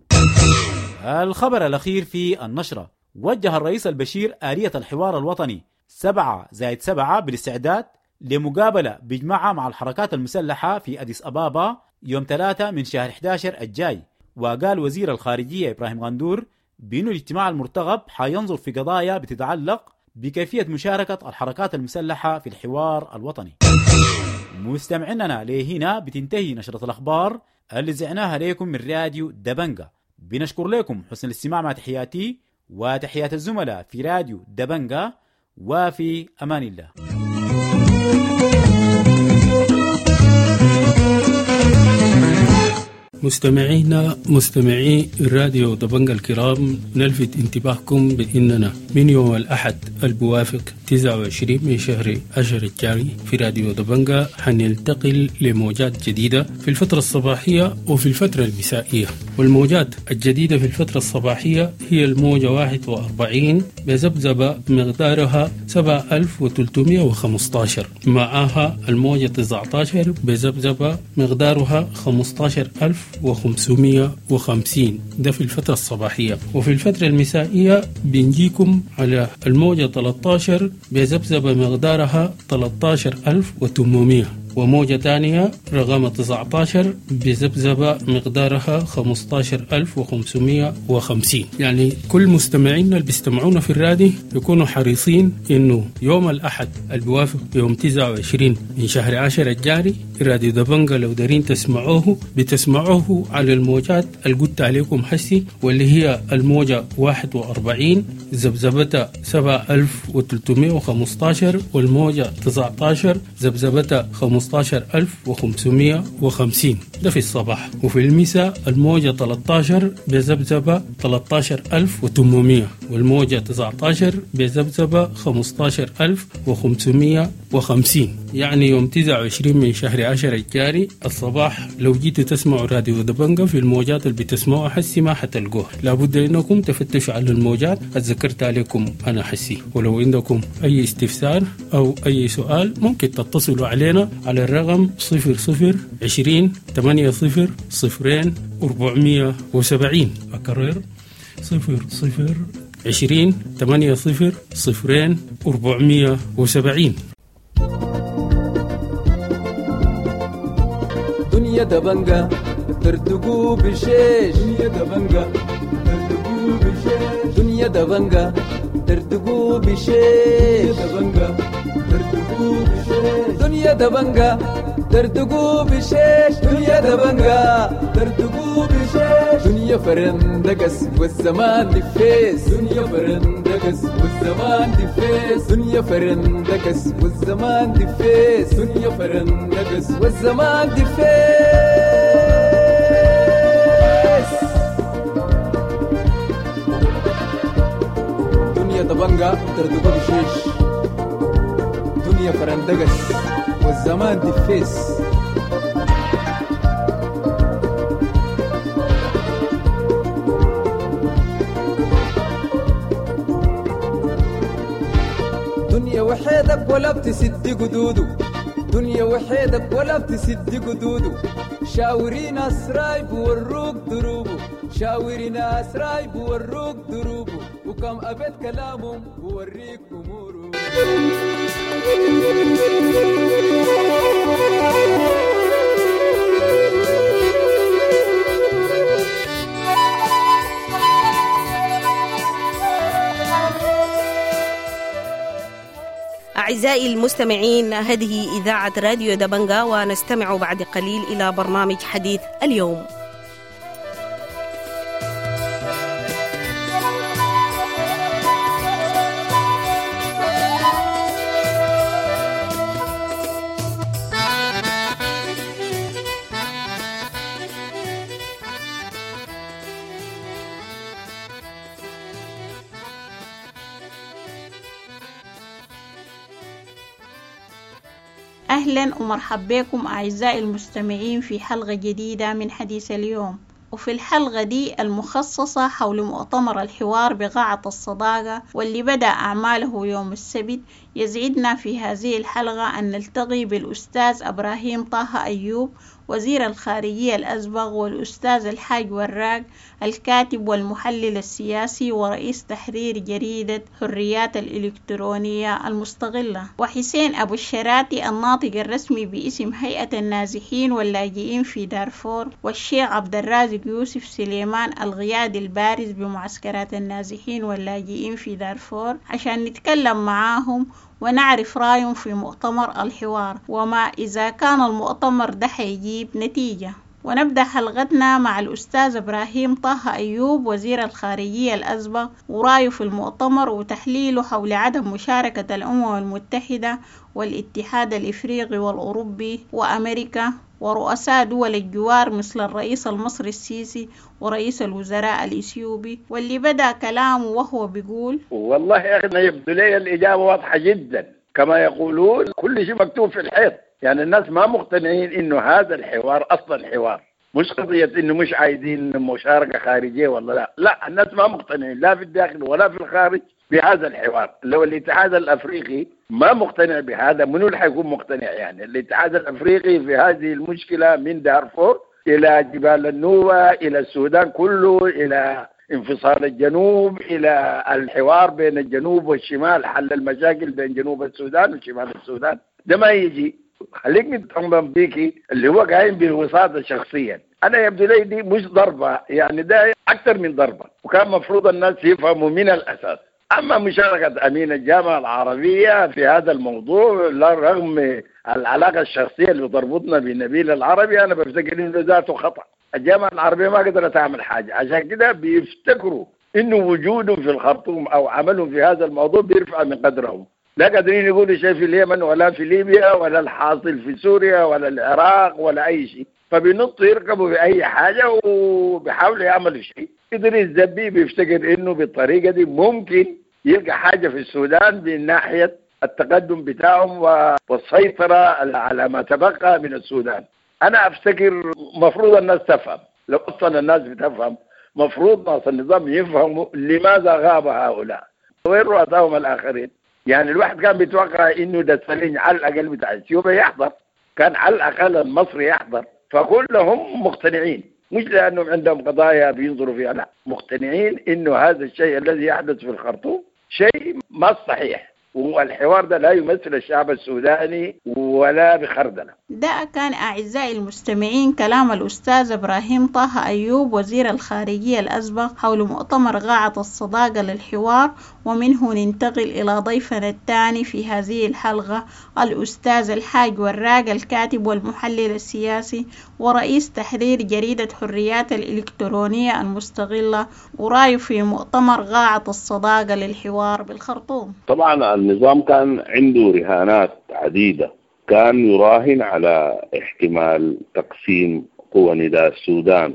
الخبر الأخير في النشرة: وجه الرئيس البشير آلية الحوار الوطني سبعة زائد سبعة بالاستعداد لمقابلة بجماعة مع الحركات المسلحة في أديس أبابا يوم ثلاثة من شهر أحد عشر الجاي. وقال وزير الخارجية إبراهيم غندور بأنه الاجتماع المرتقب حينظر في قضايا بتتعلق بكيفية مشاركة الحركات المسلحة في الحوار الوطني. مستمعيننا لهنا بتنتهي نشرة الأخبار اللي زعناها لكم من راديو دبنجة. بنشكر لكم حسن الاستماع مع تحياتي وتحيات الزملاء في راديو دبنجة، وفي أمان الله. مستمعينا مستمعي الراديو دبنجة الكرام، نلفت انتباهكم بأننا من يوم الأحد الموافق تسعة وعشرين من شهر عشر الجاري في راديو دبنجة حننتقل لموجات جديدة في الفترة الصباحية وفي الفترة المسائية. والموجات الجديدة في الفترة الصباحية هي الموجة واحد وأربعين بذبذبة مقدارها سبعة آلاف وثلاثمائة وخمسة عشر، معها الموجة تسعة عشر بذبذبة مقدارها خمسة عشر ألف وخمسمائة وخمسين. ده في الفترة الصباحية. وفي الفترة المسائية بنجيكم على الموجة ثلاثة عشر بذبذبة مقدارها ثلاثة عشر ألف وثمانمائة، وموجة ثانية رقم تسعة عشر بذبذبة مقدارها خمسة عشر ألف وخمسمائة وخمسين. يعني كل مستمعينا اللي بيستمعونا في الراديو يكونوا حريصين إنه يوم الأحد البوافق يوم تسعة وعشرين من شهر عشر الجاري راديو دبنجة لو دارين تسمعوه بتسمعوه على الموجات اللي قلت عليكم حسي، واللي هي الموجة واحد وأربعين ذبذبتها سبعة آلاف وثلاثمائة وخمسة عشر، والموجة تسعة عشر ذبذبتها خمسة عشر ألف وخمسمائة وخمسين. ده في الصباح. وفي المساء الموجة ثلاثة عشر بذبذبة ثلاثة عشر ألف وثمانمائة، والموجة تسعة عشر بذبذبة خمسة عشر ألف وخمسمائة وخمسين. يعني يوم تسعة وعشرين من شهر عشر الجاري الصباح لو جيتوا تسمعوا راديو دبنجة في الموجات اللي بتسمعوها حسي ما حتلقوها، لابد انكم تفتشوا على الموجات اتذكرت عليكم انا حسي. ولو عندكم اي استفسار او اي سؤال ممكن تتصلوا علينا على الرقم صفر صفر عشرين ثمانية صفر صفرين أربعمائة وسبعين. أكرر صفر صفر عشرين ثمانية صفر صفرين أربعمائة وسبعين. دنيا دبنجة ترتقو بشيش، دنيا دبنجة ترتقو بشيش، دنيا دبنجة ترتقو بشيش، دنيا دبنجة ترتقو بشيش، دنيا دبنجة ترتقو بشيش، دنيا فرندقس والزمان دفيس، دنيا فرندقس والزمان دفيس، دنيا فرندقس والزمان دفيس، دنيا فرندقس والزمان دفيس. دنيا دبنجة ترتقو بشيش، دنيا فرندقس والزمان دفيس. دنيا وحيدك ولا بتسد قدودو، دنيا وحيدك ولا بتسد قدودو، شاورينا اسراي بوروك دروبو، شاورينا اسراي بوروك دروبو، وكم أبد كلامهم بوريك أمورو. أعزائي المستمعين، هذه إذاعة راديو دبنجة، ونستمع بعد قليل إلى برنامج حديث اليوم. أهلا ومرحبا بكم أعزائي المستمعين في حلقة جديدة من حديث اليوم. وفي الحلقة دي المخصصة حول مؤتمر الحوار بقاعة الصداقة واللي بدأ أعماله يوم السبت، يسعدنا في هذه الحلقة أن نلتقي بالأستاذ إبراهيم طه أيوب وزير الخارجية الأسبق، والأستاذ الحاج وراق الكاتب والمحلل السياسي ورئيس تحرير جريدة حريات الإلكترونية المستقلة، وحسين أبو الشراتي الناطق الرسمي باسم هيئة النازحين واللاجئين في دارفور، والشيخ عبد الرازق يوسف سليمان القيادي البارز بمعسكرات النازحين واللاجئين في دارفور، عشان نتكلم معاهم ونعرف رأيهم في مؤتمر الحوار، وما إذا كان المؤتمر ده حيجيب نتيجة. ونبدأ حلقتنا مع الأستاذ إبراهيم طه أيوب وزير الخارجية الأسبق ورأيه في المؤتمر وتحليله حول عدم مشاركة الأمم المتحدة والاتحاد الإفريقي والأوروبي وأمريكا ورؤساء دول الجوار مثل الرئيس المصري السيسي ورئيس الوزراء الإثيوبي، واللي بدأ كلامه وهو بيقول: والله يا أخي يبدو لي الإجابة واضحة جدا، كما يقولون كل شيء مكتوب في الحيط. يعني الناس ما مقتنعين إنه هذا الحوار أصلا حوار، مش قضية إنه مش عايزين مشاركة خارجية ولا لا، لا الناس ما مقتنعين لا في الداخل ولا في الخارج بهذا الحوار. لو الاتحاد الأفريقي ما مقتنع بهذا، منو اللي حيكون مقتنع؟ يعني الاتحاد الأفريقي في هذه المشكلة من دارفور إلى جبال النوبة إلى السودان كله، إلى انفصال الجنوب، إلى الحوار بين الجنوب والشمال، حل المشاكل بين جنوب السودان وشمال السودان، ده ما يجي. خليك نتطمن بيكي اللي هو قايم بالوساطة شخصيا. أنا يبدو لي دي مش ضربة، يعني ده أكثر من ضربة، وكان مفروض الناس يفهموا من الأساس. أما مشاركة أمين الجامعة العربية في هذا الموضوع لا رغم العلاقة الشخصية اللي تربطنا بنبيل العربي، أنا بفتكر إنه ذاته خطأ. الجامعة العربية ما قدرت تعمل حاجة، عشان كده بيفتكروا إنه وجودهم في الخرطوم أو عملهم في هذا الموضوع بيرفع من قدرهم. لا قادرين يقولوا شيء في اليمن ولا في ليبيا ولا الحاصل في سوريا ولا العراق ولا أي شيء، فبينطوا يركبوا في أي حاجة وبيحاولوا يعملوا شيء. إدريس دبي بيفتكر إنه بالطريقة دي ممكن يلقى حاجة في السودان من ناحية التقدم بتاعهم والسيطرة على ما تبقى من السودان. أنا أفتكر مفروض الناس تفهم، لو أصلا الناس بتفهم مفروض ناس النظام يفهموا لماذا غاب هؤلاء وين رؤساهم الآخرين. يعني الواحد كان بيتوقع إنه ده سليم على الأقل بتاع اثيوبيا يحضر، كان على الأقل المصري يحضر، فكلهم مقتنعين، مش لأنهم عندهم قضايا بينظروا فيها، لا مقتنعين إنه هذا الشيء الذي يحدث في الخرطوم شيء ما صحيح، والحوار ده لا يمثل الشعب السوداني ولا بخردله. ده كان أعزائي المستمعين كلام الأستاذ إبراهيم طه أيوب وزير الخارجية الأسبق حول مؤتمر قاعة الصداقة للحوار. ومنه ننتقل إلى ضيفنا الثاني في هذه الحلقة، الأستاذ الحاج وراق الكاتب والمحلل السياسي ورئيس تحرير جريدة حريات الإلكترونية المستقلة، ورأيه في مؤتمر قاعة الصداقة للحوار بالخرطوم. طبعا النظام كان عنده رهانات عديدة، كان يراهن على احتمال تقسيم قوى نداء السودان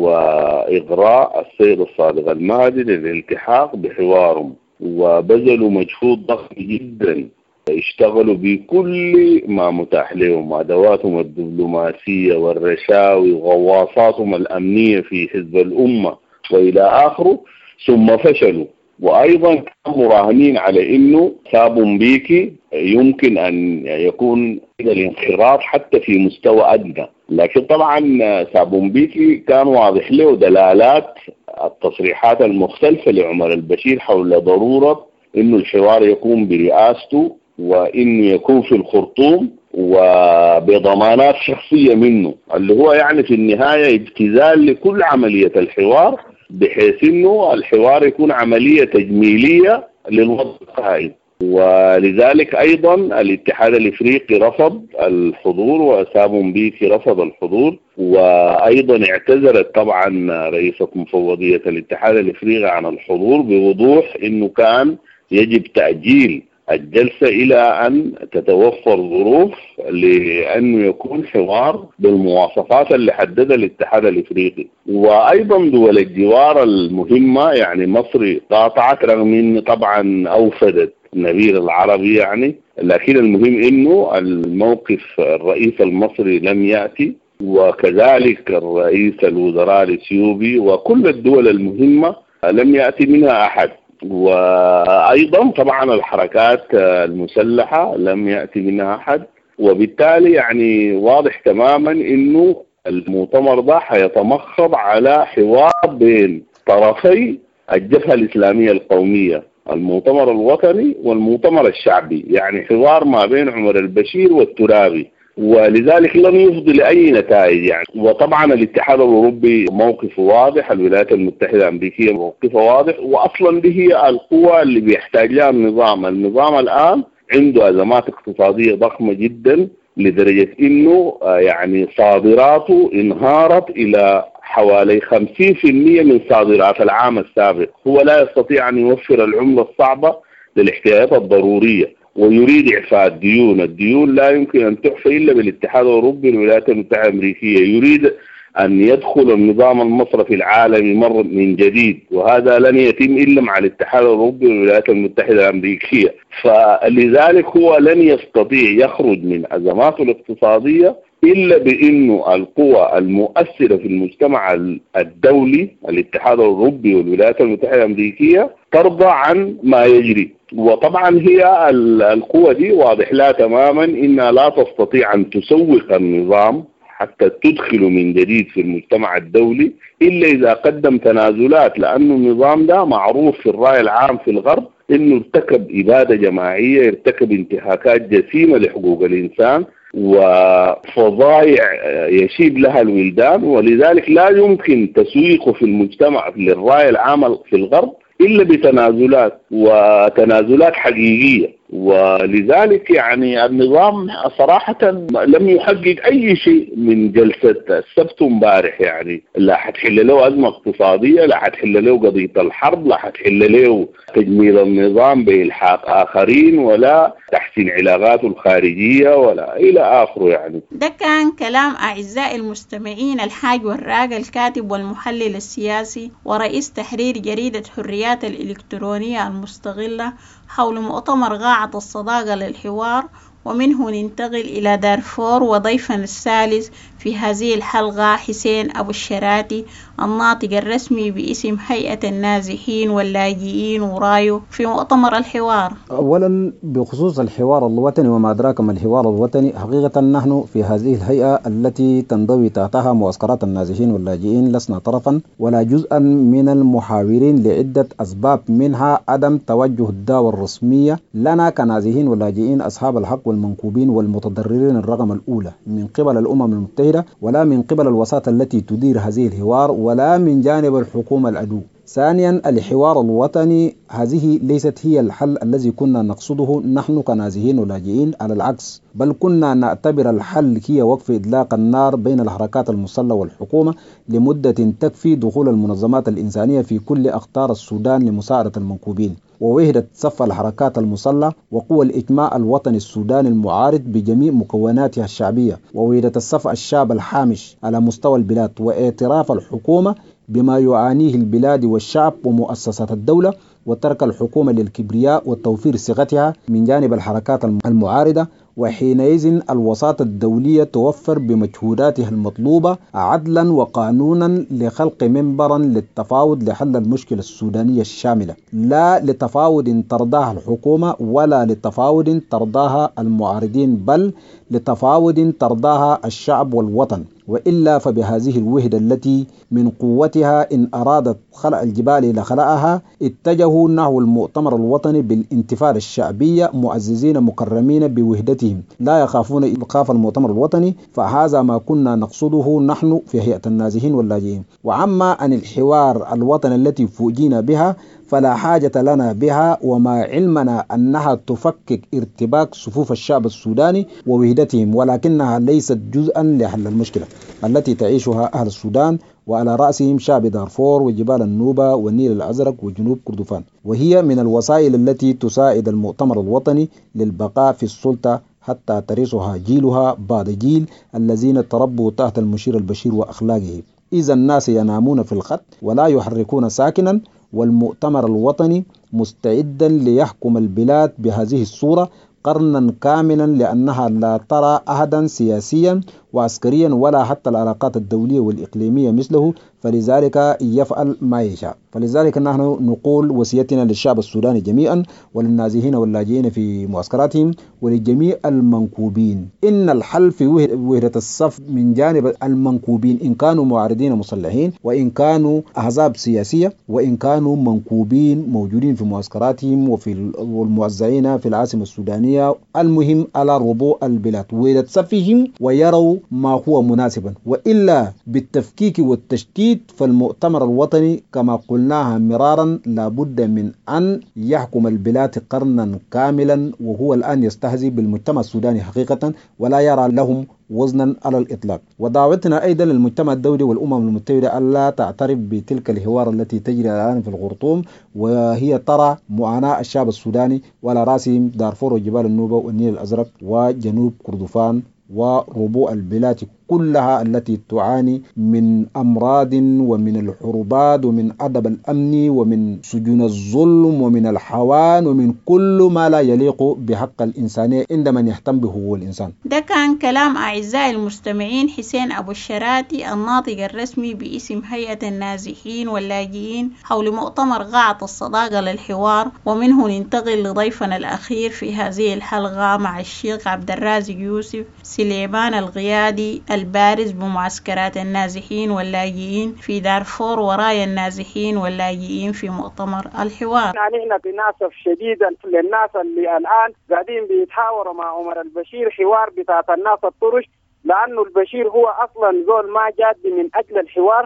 وإغراء السيد الصادق المهدي للالتحاق بحوارهم، وبذلوا مجهود ضخم جدا، اشتغلوا بكل ما متاح لهم، أدواتهم الدبلوماسية والرشاوي وغواصاتهم الأمنية في حزب الأمة وإلى آخره، ثم فشلوا. وأيضا كانوا مراهنين على إنه ساب مبيكي يمكن أن يكون الانخراط حتى في مستوى أدنى، لكن طبعا ساب مبيكي كان واضح له دلالات التصريحات المختلفة لعمر البشير حول ضرورة إنه الحوار يكون برئاسته وإنه يكون في الخرطوم وبضمانات شخصية منه، اللي هو يعني في النهاية ابتذال لكل عملية الحوار، بحيث إنه الحوار يكون عملية تجميلية للوضع القائم. ولذلك أيضا الاتحاد الإفريقي رفض الحضور وساب مبيكي رفض الحضور، وأيضا اعتذرت طبعا رئيسة مفوضية الاتحاد الإفريقي عن الحضور بوضوح إنه كان يجب تأجيل الجلسة إلى أن تتوفر ظروف لأنه يكون حوار بالمواصفات اللي حددها الاتحاد الإفريقي. وأيضا دول الجوار المهمة يعني مصر قاطعت رغم أن طبعا أوفدت نبيل العربي يعني، لكن المهم أنه الموقف الرئيس المصري لم يأتي، وكذلك الرئيس الوزراء الإثيوبي وكل الدول المهمة لم يأتي منها أحد. وأيضا طبعا الحركات المسلحة لم يأتي منها أحد، وبالتالي يعني واضح تماما إنه المؤتمر ده حيتمخض على حوار بين طرفي الجبهة الإسلامية القومية، المؤتمر الوطني والمؤتمر الشعبي، يعني حوار ما بين عمر البشير والترابي، ولذلك لن يفضي لأي نتائج يعني. وطبعا الاتحاد الأوروبي موقفه واضح، الولايات المتحدة الأمريكية موقفها واضح، وأصلا دي هي القوة اللي بيحتاج لها النظام. النظام الآن عنده أزمات اقتصادية ضخمة جدا، لدرجة إنه يعني صادراته انهارت إلى حوالي خمسين بالمئة من صادرات العام السابق. هو لا يستطيع أن يوفر العملة الصعبة للاحتياجات الضرورية، ويريد إعفاء الديون. الديون لا يمكن أن تعفى إلا بالاتحاد الأوروبي والولايات المتحدة الأمريكية. يريد أن يدخل النظام المصرفي العالمي مرة من جديد، وهذا لن يتم إلا مع الاتحاد الأوروبي والولايات المتحدة الأمريكية. فلذلك هو لن يستطيع يخرج من أزماته الاقتصادية إلا بأنه القوى المؤثرة في المجتمع الدولي، الاتحاد الأوروبي والولايات المتحدة الأمريكية، ترضى عن ما يجري. وطبعا هي القوى دي واضح لها تماما إنها لا تستطيع أن تسوق النظام حتى تدخل من جديد في المجتمع الدولي إلا إذا قدم تنازلات، لأنه النظام ده معروف في الرأي العام في الغرب إنه ارتكب إبادة جماعية، ارتكب انتهاكات جسيمة لحقوق الإنسان وفضائع يشيب لها الولدان، ولذلك لا يمكن تسويقه في المجتمع للرأي العام في الغرب إلا بتنازلات وتنازلات حقيقية. ولذلك يعني النظام صراحة لم يحقق أي شيء من جلسة السبت امبارح. يعني لا حتحل له أزمة اقتصادية، لا حتحل له قضية الحرب، لا حتحل له تجميل النظام بإلحاق آخرين، ولا تحسين علاقاته الخارجية، ولا إلى آخره. يعني ده كان كلام أعزائي المستمعين الحاج وراق، الكاتب والمحلل السياسي ورئيس تحرير جريدة حريات الإلكترونية المستغلة، حول مؤتمر قاعة الصداقة للحوار. ومنه ننتقل إلى دارفور، وضيفنا الثالث في هذه الحلقة حسين أبو الشراتي، الناطق الرسمي باسم هيئة النازحين واللاجئين ورايو في مؤتمر الحوار. أولا بخصوص الحوار الوطني وما أدراك ما الحوار الوطني، حقيقة نحن في هذه الهيئة التي تنضوي تحتها معسكرات النازحين واللاجئين لسنا طرفا ولا جزءا من المحاورين لعدة أسباب، منها عدم توجه الدعوة الرسمية لنا كنازحين واللاجئين أصحاب الحق والمنكوبين والمتضررين الرقم الأولى من قبل الأمم المتحدة، ولا من قبل الوساطة التي تدير هذه الحوار، ولا من جانب الحكومة العدو. ثانيا الحوار الوطني هذه ليست هي الحل الذي كنا نقصده نحن كنازحين ولاجئين، على العكس، بل كنا نعتبر الحل هي وقف إطلاق النار بين الحركات المسلحة والحكومة لمدة تكفي دخول المنظمات الإنسانية في كل أقطار السودان لمساعدة المنكوبين، ووحدة صف الحركات المسلحة وقوى الإجماع الوطني السوداني المعارض بجميع مكوناتها الشعبية، ووحدة الصف الشعب الحامش على مستوى البلاد، واعتراف الحكومة بما يعانيه البلاد والشعب ومؤسسات الدولة، وترك الحكومة للكبرياء وتوفير صيغتها من جانب الحركات المعارضة. وحينئذ الوساطة الدولية توفر بمجهوداتها المطلوبة عدلا وقانونا لخلق منبرا للتفاوض لحل المشكلة السودانية الشاملة، لا لتفاوض ترضاها الحكومة ولا لتفاوض ترضاها المعارضين، بل لتفاوض ترضاها الشعب والوطن. وإلا فبهذه الوحدة التي من قوتها إن أرادت خلق الجبال لخلقها، اتجهوا نحو المؤتمر الوطني بالانتفاضة الشعبية معززين مكرمين بوحدتهم، لا يخافون إيقاف المؤتمر الوطني. فهذا ما كنا نقصده نحن في هيئة النازحين واللاجئين. وعما عن الحوار الوطني التي فوجينا بها فلا حاجة لنا بها، وما علمنا أنها تفكك ارتباك صفوف الشعب السوداني ووحدتهم، ولكنها ليست جزءا لحل المشكلة التي تعيشها أهل السودان، وعلى رأسهم شعب دارفور وجبال النوبة والنيل الأزرق وجنوب كردفان، وهي من الوسائل التي تساعد المؤتمر الوطني للبقاء في السلطة حتى ترثها جيلها بعد جيل الذين تربوا تحت المشير البشير وأخلاقه. إذا الناس ينامون في الخط ولا يحركون ساكنا، والمؤتمر الوطني مستعدا ليحكم البلاد بهذه الصورة قرنا كاملا، لأنها لا ترى أحدا سياسيا وعسكريا ولا حتى العلاقات الدولية والإقليمية مثله، فلذلك يفعل ما يشاء. فلذلك نحن نقول وصيتنا للشعب السوداني جميعا وللنازحين واللاجئين في معسكراتهم ولجميع المنكوبين، إن الحل في وحدة الصف من جانب المنكوبين، إن كانوا معارضين مسلحين، وإن كانوا أحزاب سياسية، وإن كانوا منكوبين موجودين في معسكراتهم وفي الموزعين في العاصمة السودانية. المهم على ربوع البلاد وحدة صفهم، ويروا ما هو مناسبا، وإلا بالتفكيك والتشتيت فالمؤتمر الوطني كما قلناها مرارا لابد من أن يحكم البلاد قرنا كاملا، وهو الآن يستهزئ بالمجتمع السوداني حقيقة ولا يرى لهم وزنا على الإطلاق. ودعوتنا أيضا للمجتمع الدولي والأمم المتحدة ألا تعترف بتلك الحوار التي تجري الآن في الخرطوم، وهي ترى معاناة الشعب السوداني وعلى رأسهم دارفور وجبال النوبة والنيل الأزرق وجنوب كردفان وربوع البلاد كلها التي تعاني من أمراض ومن الحروبات ومن عدم الأمن ومن سجون الظلم ومن الحوان ومن كل ما لا يليق بحق الإنسانية عندما يهتم به هو الإنسان. ده كان كلام أعزائي المستمعين حسين أبو الشراتي الناطق الرسمي باسم هيئة النازحين واللاجئين حول مؤتمر قاعة الصداقة للحوار. ومنه ننتقل لضيفنا الأخير في هذه الحلقة مع الشيخ عبد الرازق يوسف سليمان القيادي البارز بمعسكرات النازحين واللاجئين في دارفور ورايا النازحين واللاجئين في مؤتمر الحوار. يعني احنا بناسف شديدا للناس اللي الآن قاعدين بيتحاوروا مع عمر البشير حوار بتاعت الناس الطرش، لأنه البشير هو أصلا زول ما جاد من أجل الحوار.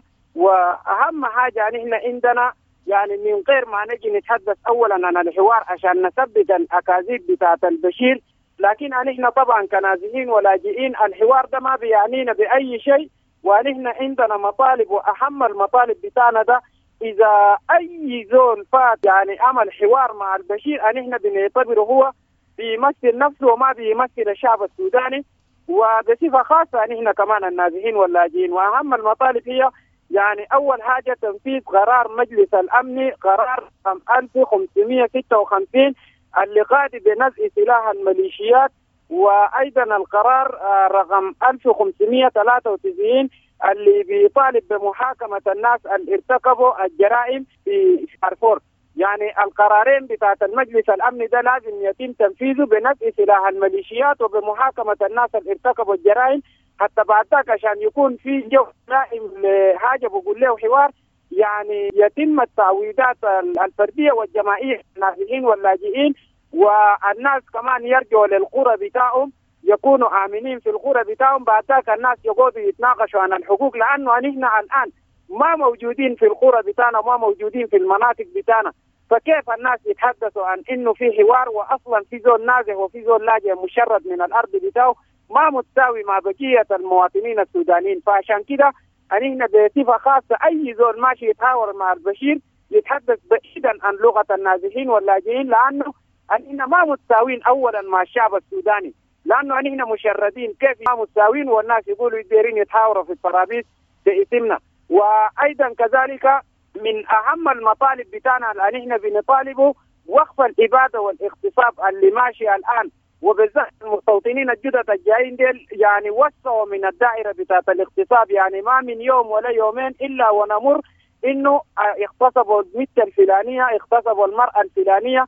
وأهم حاجة يعني احنا عندنا يعني من غير ما نجي نتحدث أولا عن الحوار عشان نثبت الأكاذيب بتاعت البشير، لكن احنا طبعا كنازحين ولاجئين الحوار ده ما بيعنينا بأي شيء، ونحن عندنا مطالب، وأهم المطالب بتاعنا ده إذا أي زول فات يعني عمل حوار مع البشير نحن بنعتبره هو بيمثل نفسه وما بيمثل الشعب السوداني، وبصفة خاصة نحن كمان النازحين واللاجئين. وأهم المطالب هي يعني أول حاجة تنفيذ قرار مجلس الأمن قرار ألف وخمسمائة وستة وخمسين اللي قاعد بنزع سلاح الميليشيات، وأيضا القرار رقم ألف وخمسمائة وثلاثة وتسعين اللي بيطالب بمحاكمة الناس اللي ارتكبوا الجرائم في دارفور. يعني القرارين بتاعت المجلس الأمن ده لازم يتم تنفيذه بنزع سلاح الميليشيات وبمحاكمة الناس اللي ارتكبوا الجرائم، حتى بعد ذاك عشان يكون في جو دائم لحاجة بقول له حوار يعني يتم التعويضات الفردية والجماعية للنازحين واللاجئين، والناس كمان يرجعوا للقرى بتاعهم يكونوا آمنين في القرى بتاعهم. بعد ذاك الناس يقعدوا يتناقشوا عن الحقوق، لأنه نحن الآن ما موجودين في القرى بتاعنا وما موجودين في المناطق بتاعنا، فكيف الناس يتحدثوا عن إنه في حوار وأصلا في زول نازح وفي زول لاجئ مشرد من الأرض بتاعه ما متساوي مع بقية المواطنين السودانيين. فعشان كده نحن بصفة خاصة أي زول ماشي يتحاور مع البشير يتحدث بعيدا عن لغة النازحين واللاجئين، لأنه نحن ما متساوين أولا مع الشعب السوداني، لأنه نحن مشردين كيف ما متساوين والناس يقولوا يديرين يتحاوروا في الطرابيس باسمنا. وأيضا كذلك من أهم المطالب بتاعنا اللي نحن بنطالبه وقف الإبادة والاغتصاب اللي ماشي الآن، وبالذات المستوطنين الجدد الجايين ديل يعني وسعوا من الدائرة بتاعت الاغتصاب. يعني ما من يوم ولا يومين إلا ونمر إنه اغتصبوا البنت الفلانية، اغتصبوا المرأة الفلانية،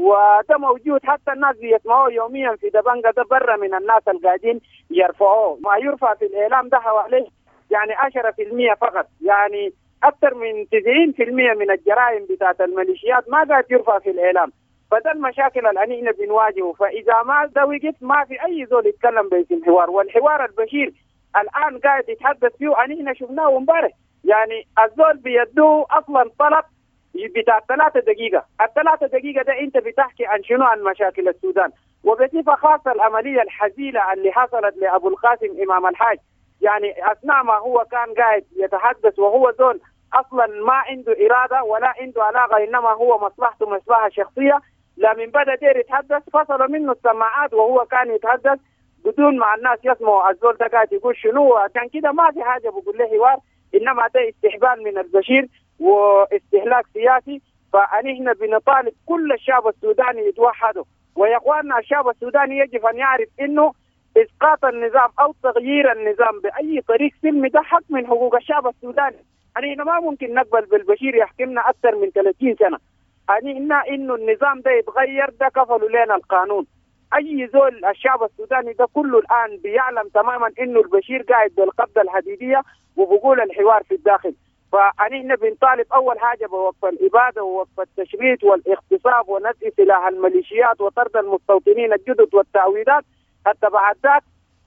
وده موجود حتى الناس بيسمعوه يوميا في دبنجة ده برا من الناس القاعدين يرفعوه. ما يرفع في الإعلام ده حوالي يعني عشرة في المية فقط، يعني أكثر من تسعين في المية من الجرائم بتاعت الميليشيات ما قاعد يرفع في الإعلام. فده المشاكل اللي نحن بنواجهه. فإذا ما ده وقف ما في أي زول يتكلم باسم حوار. والحوار البشير الآن قاعد يتحدث فيه نحن شفناه امبارح، يعني الزول بيدوه أصلا طلب بتاع ثلاثة دقيقة. الثلاثة دقيقة ده أنت بتحكي عن شنو؟ عن مشاكل السودان. وبصفة خاصة العملية الحزينة اللي حصلت لأبو القاسم إمام الحاج، يعني أثناء ما هو كان قاعد يتحدث وهو زول أصلا ما عنده إرادة ولا عنده علاقة، إنما هو مصلحته مصلحة شخصية. لمن بدأ دير يتحدث فصلوا منه السماعات وهو كان يتحدث بدون ما الناس يسمعوا الزول ده قاعد يقول شنو. عشان كده ما في حاجة بقول له حوار، إنما ده استحبال من البشير واستهلاك سياسي. فنحن بنطالب كل الشعب السوداني يتوحدوا، ويا اخواننا الشعب السوداني يجب ان يعرف انه اسقاط النظام او تغيير النظام باي طريق سلمي ده حق من حقوق الشعب السوداني. نحن ما ممكن نقبل بالبشير يحكمنا اكثر من ثلاثين سنه. نحن انه النظام ده يتغير ده كفلوا لنا القانون. اي زول الشعب السوداني ده كله الان بيعلم تماما انه البشير قاعد بالقبضه الحديديه وبقول الحوار في الداخل. فنحن بنطالب أول حاجة بوقف الإبادة ووقف التشريد والاغتصاب ونزع سلاح الميليشيات وطرد المستوطنين الجدد والتعويضات، حتى بعد ذاك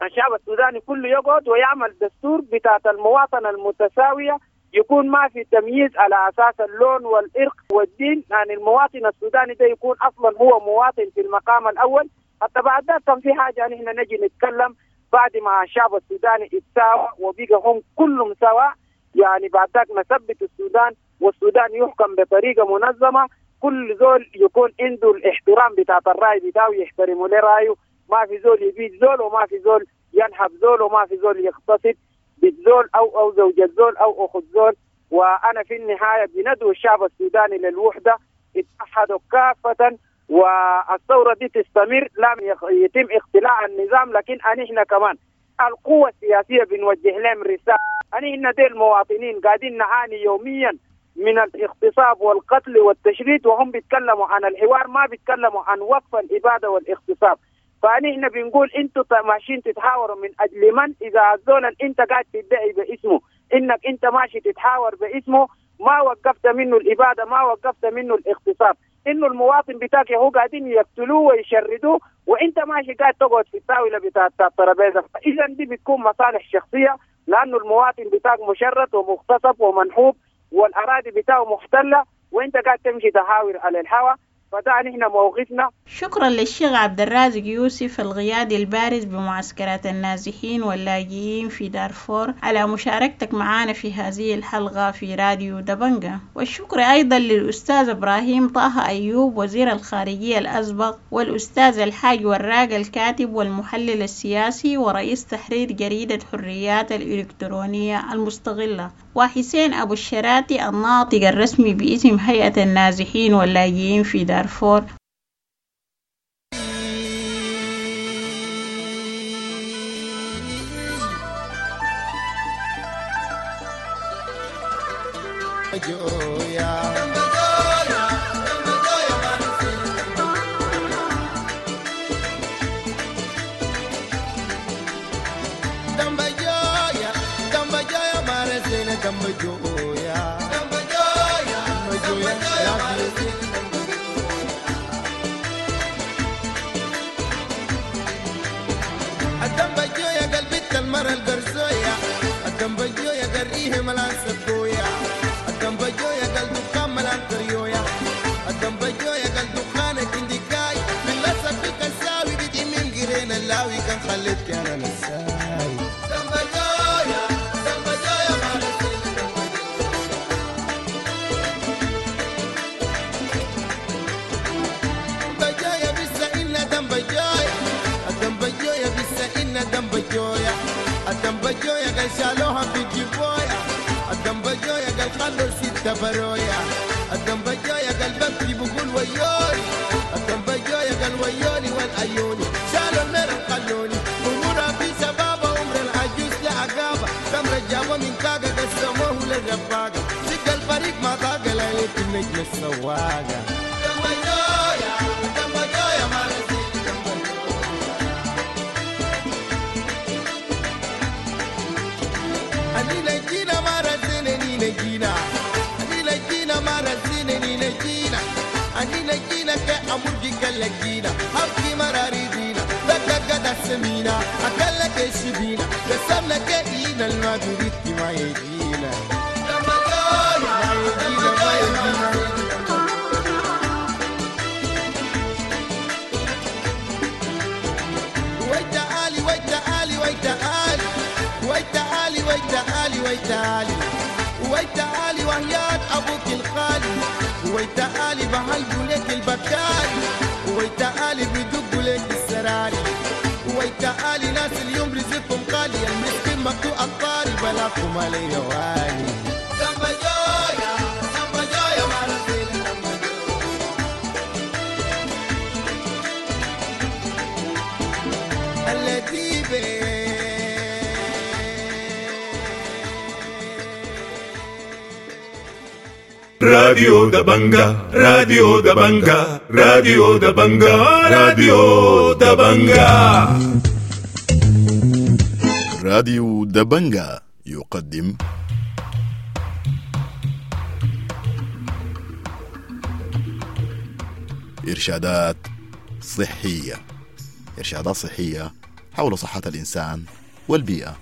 الشعب السوداني كله يقعد ويعمل دستور بتاعت المواطنة المتساوية، يكون ما في تمييز على أساس اللون والإرق والدين. يعني المواطن السوداني ده يكون أصلا هو مواطن في المقام الأول. حتى بعد ذلك كان في حاجة يعني إحنا نجي نتكلم بعد ما الشعب السوداني اتساوى وبقى هم كلهم سواء، يعني بعد ذلك نثبت السودان والسودان يحكم بطريقة منظمة، كل زول يكون عنده الاحترام بتاع الرأي بتاعه، يحترموا له رأيه، ما في زول يبيد زول وما في زول ينحب زول وما في زول يغتصب بالزول أو أو زوجة زول أو أخت زول. وأنا في النهاية بندعو الشعب السوداني للوحدة، اتحدوا كافة والثورة دي تستمر، لا يتم اختلاع النظام، لكن أنحنا كمان القوة السياسية بنوجه لهم رسالة. أنحنا دي المواطنين قاعدين نعاني يوميا من الاغتصاب والقتل والتشريد، وهم بيتكلموا عن الحوار، ما بيتكلموا عن وقف الإبادة والاغتصاب. فأنحنا بنقول انتوا ماشيين تتحاوروا من أجل من؟ إذا الزول انت قاعد تدعي باسمه انك انت ماشي تتحاور باسمه، ما وقفت منه الإبادة، ما وقفت منه الاغتصاب، انه المواطن بتاعك هو قاعدين يقتلوه ويشردوه وانت ماشي قاعد تقعد في الطاولة بتاعت الترابيزة. إذا دي بتكون مصالح شخصية، لأنه المواطن بتاعك مشرد ومغتصب ومنحوب والأراضي بتاعه محتلة وانت قاعد تمشي تحاور على الهواء. فده نحن موقفنا. شكرا للشيخ عبد الرازق يوسف القيادي البارز بمعسكرات النازحين واللاجئين في دارفور على مشاركتك معنا في هذه الحلقة في راديو دبنجة. والشكر أيضا للأستاذ إبراهيم طه أيوب وزير الخارجية الأسبق، والأستاذ الحاج وراق الكاتب والمحلل السياسي ورئيس تحرير جريدة حريات الإلكترونية المستقلة، وحسين أبو الشراتي الناطق الرسمي باسم هيئة النازحين واللاجئين في دارفور. برويا الدم بجايا قلبك بقول ويوني الدم بجايا قال ويوني والعيوني شالوا المرم خلوني أمورا في شبابة عمر العجوز لعقابة تمر جابوا من كاقة قسموه للرباقة شق الفريق ما طاقة ليلة النجم السواقة الدم بجايا الدم بجايا ما نسيت الدم بجايا أني نجينا ما رزينا ني نجينا أني نجينا كأمور كالجينا حبي مراريدينا لك قد سمينا أكلك الشبينا قسمنا كإينا المدريد ما يجينا ما يجينا ما يجينا ويتعالي ويتعالي ويتعالي ويتعالي ويتعالي ويتعالي ويتعالي وهيات أبوك الخالي ويتعالي بهلقوا لك البكاري ويتعالي بدقوا لك السراري ويتعالي ناس اليوم رزقكم غالي المسكين مكتوب الطاري بلاكم علي والي دم جايا دم جايا ما رزينا دم التي بيه راديو دبنجا راديو دبنجا راديو دبنجا راديو دبنجا راديو دبنجا يقدم إرشادات صحية. إرشادات صحية حول صحة الإنسان والبيئة.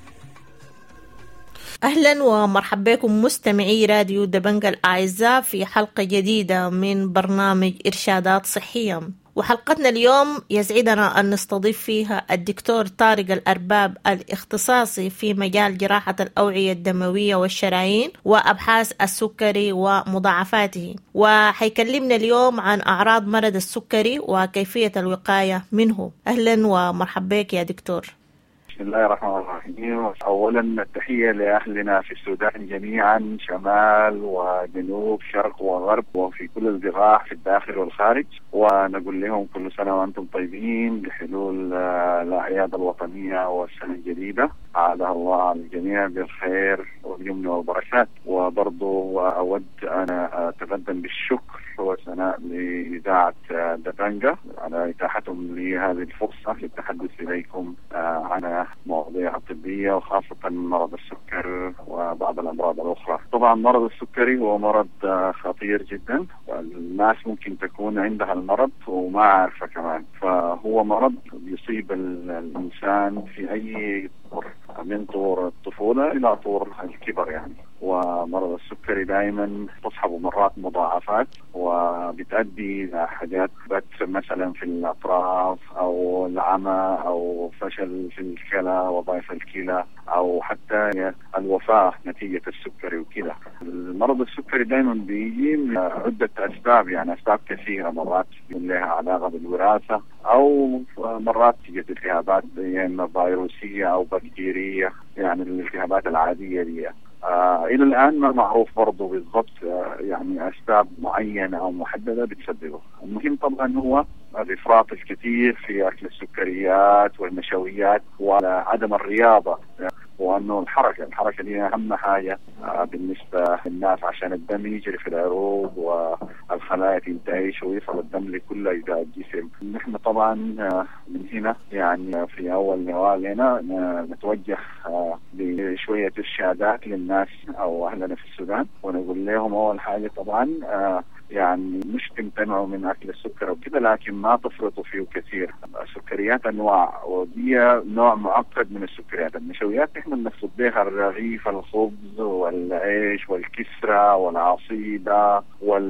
أهلا ومرحبا بكم مستمعي راديو دبنجة الأعزاء في حلقة جديدة من برنامج إرشادات صحية. وحلقتنا اليوم يسعدنا أن نستضيف فيها الدكتور طارق الأرباب الاختصاصي في مجال جراحة الأوعية الدموية والشرايين وأبحاث السكري ومضاعفاته، وحيكلمنا اليوم عن أعراض مرض السكري وكيفية الوقاية منه. أهلا ومرحبا بك يا دكتور. بسم الله الرحمن الرحيم. أولا التحية لأهلنا في السودان جميعا، شمال وجنوب شرق وغرب وفي كل البقاع في الداخل والخارج، ونقول لهم كل سنة وأنتم طيبين بحلول الأعياد الوطنية والسنة الجديدة. عادها الله على الجميع بالخير واليمن والبركات. وبرضو أود أنا أتقدم بالشكر والثناء لإذاعة دبنجة على إتاحتهم لي هذه الفرصة للتحدث إليكم عن مواضيع طبية وخاصة مرض السكر وبعض الأمراض الأخرى. طبعا مرض السكري هو مرض خطير جدا، والناس ممكن تكون عندها المرض وما عارفة كمان. فهو مرض يصيب الإنسان في أي طور، من طور الطفولة إلى طور الكبر يعني. ومرض السكري دائما تصحب مرات مضاعفات وبتؤدي إلى حاجات مثلا في الأطراف أو العمى أو فشل في الكلى وضعف الكلى أو حتى الوفاة نتيجة السكري وكذا. المرض السكري دائما بيجي من عدة أسباب، يعني أسباب كثيرة، مرات لها علاقة بالوراثة أو مرات تيجي التهابات يعني فيروسية أو بكتيرية، يعني الالتهابات العادية دي. آه إلى الآن ما معروف برضو بالضبط آه يعني أسباب معينة أو محددة بتسببه. المهم طبعا هو الإفراط الكثير في أكل السكريات والنشويات وعدم الرياضة، وأنه الحركة الحركة دي أهم حاجة آه بالنسبة للناس عشان الدم يجري في العروق والخلايا تنتعش ويصل الدم لكل أجزاء الجسم. نحن طبعا آه من هنا يعني في أول نوالنا نتوجه آه بشوية إرشادات للناس أو أهلنا في السودان، ونقول لهم أول حاجة طبعا آه يعني مش تمتنعوا من أكل السكر وكذا، لكن ما تفرطوا فيه كثير. السكريات أنواع، ودي نوع معقد من السكريات. النشويات نحن نقصد بها الرغيف، الخبز والعيش والكسرة والعصيدة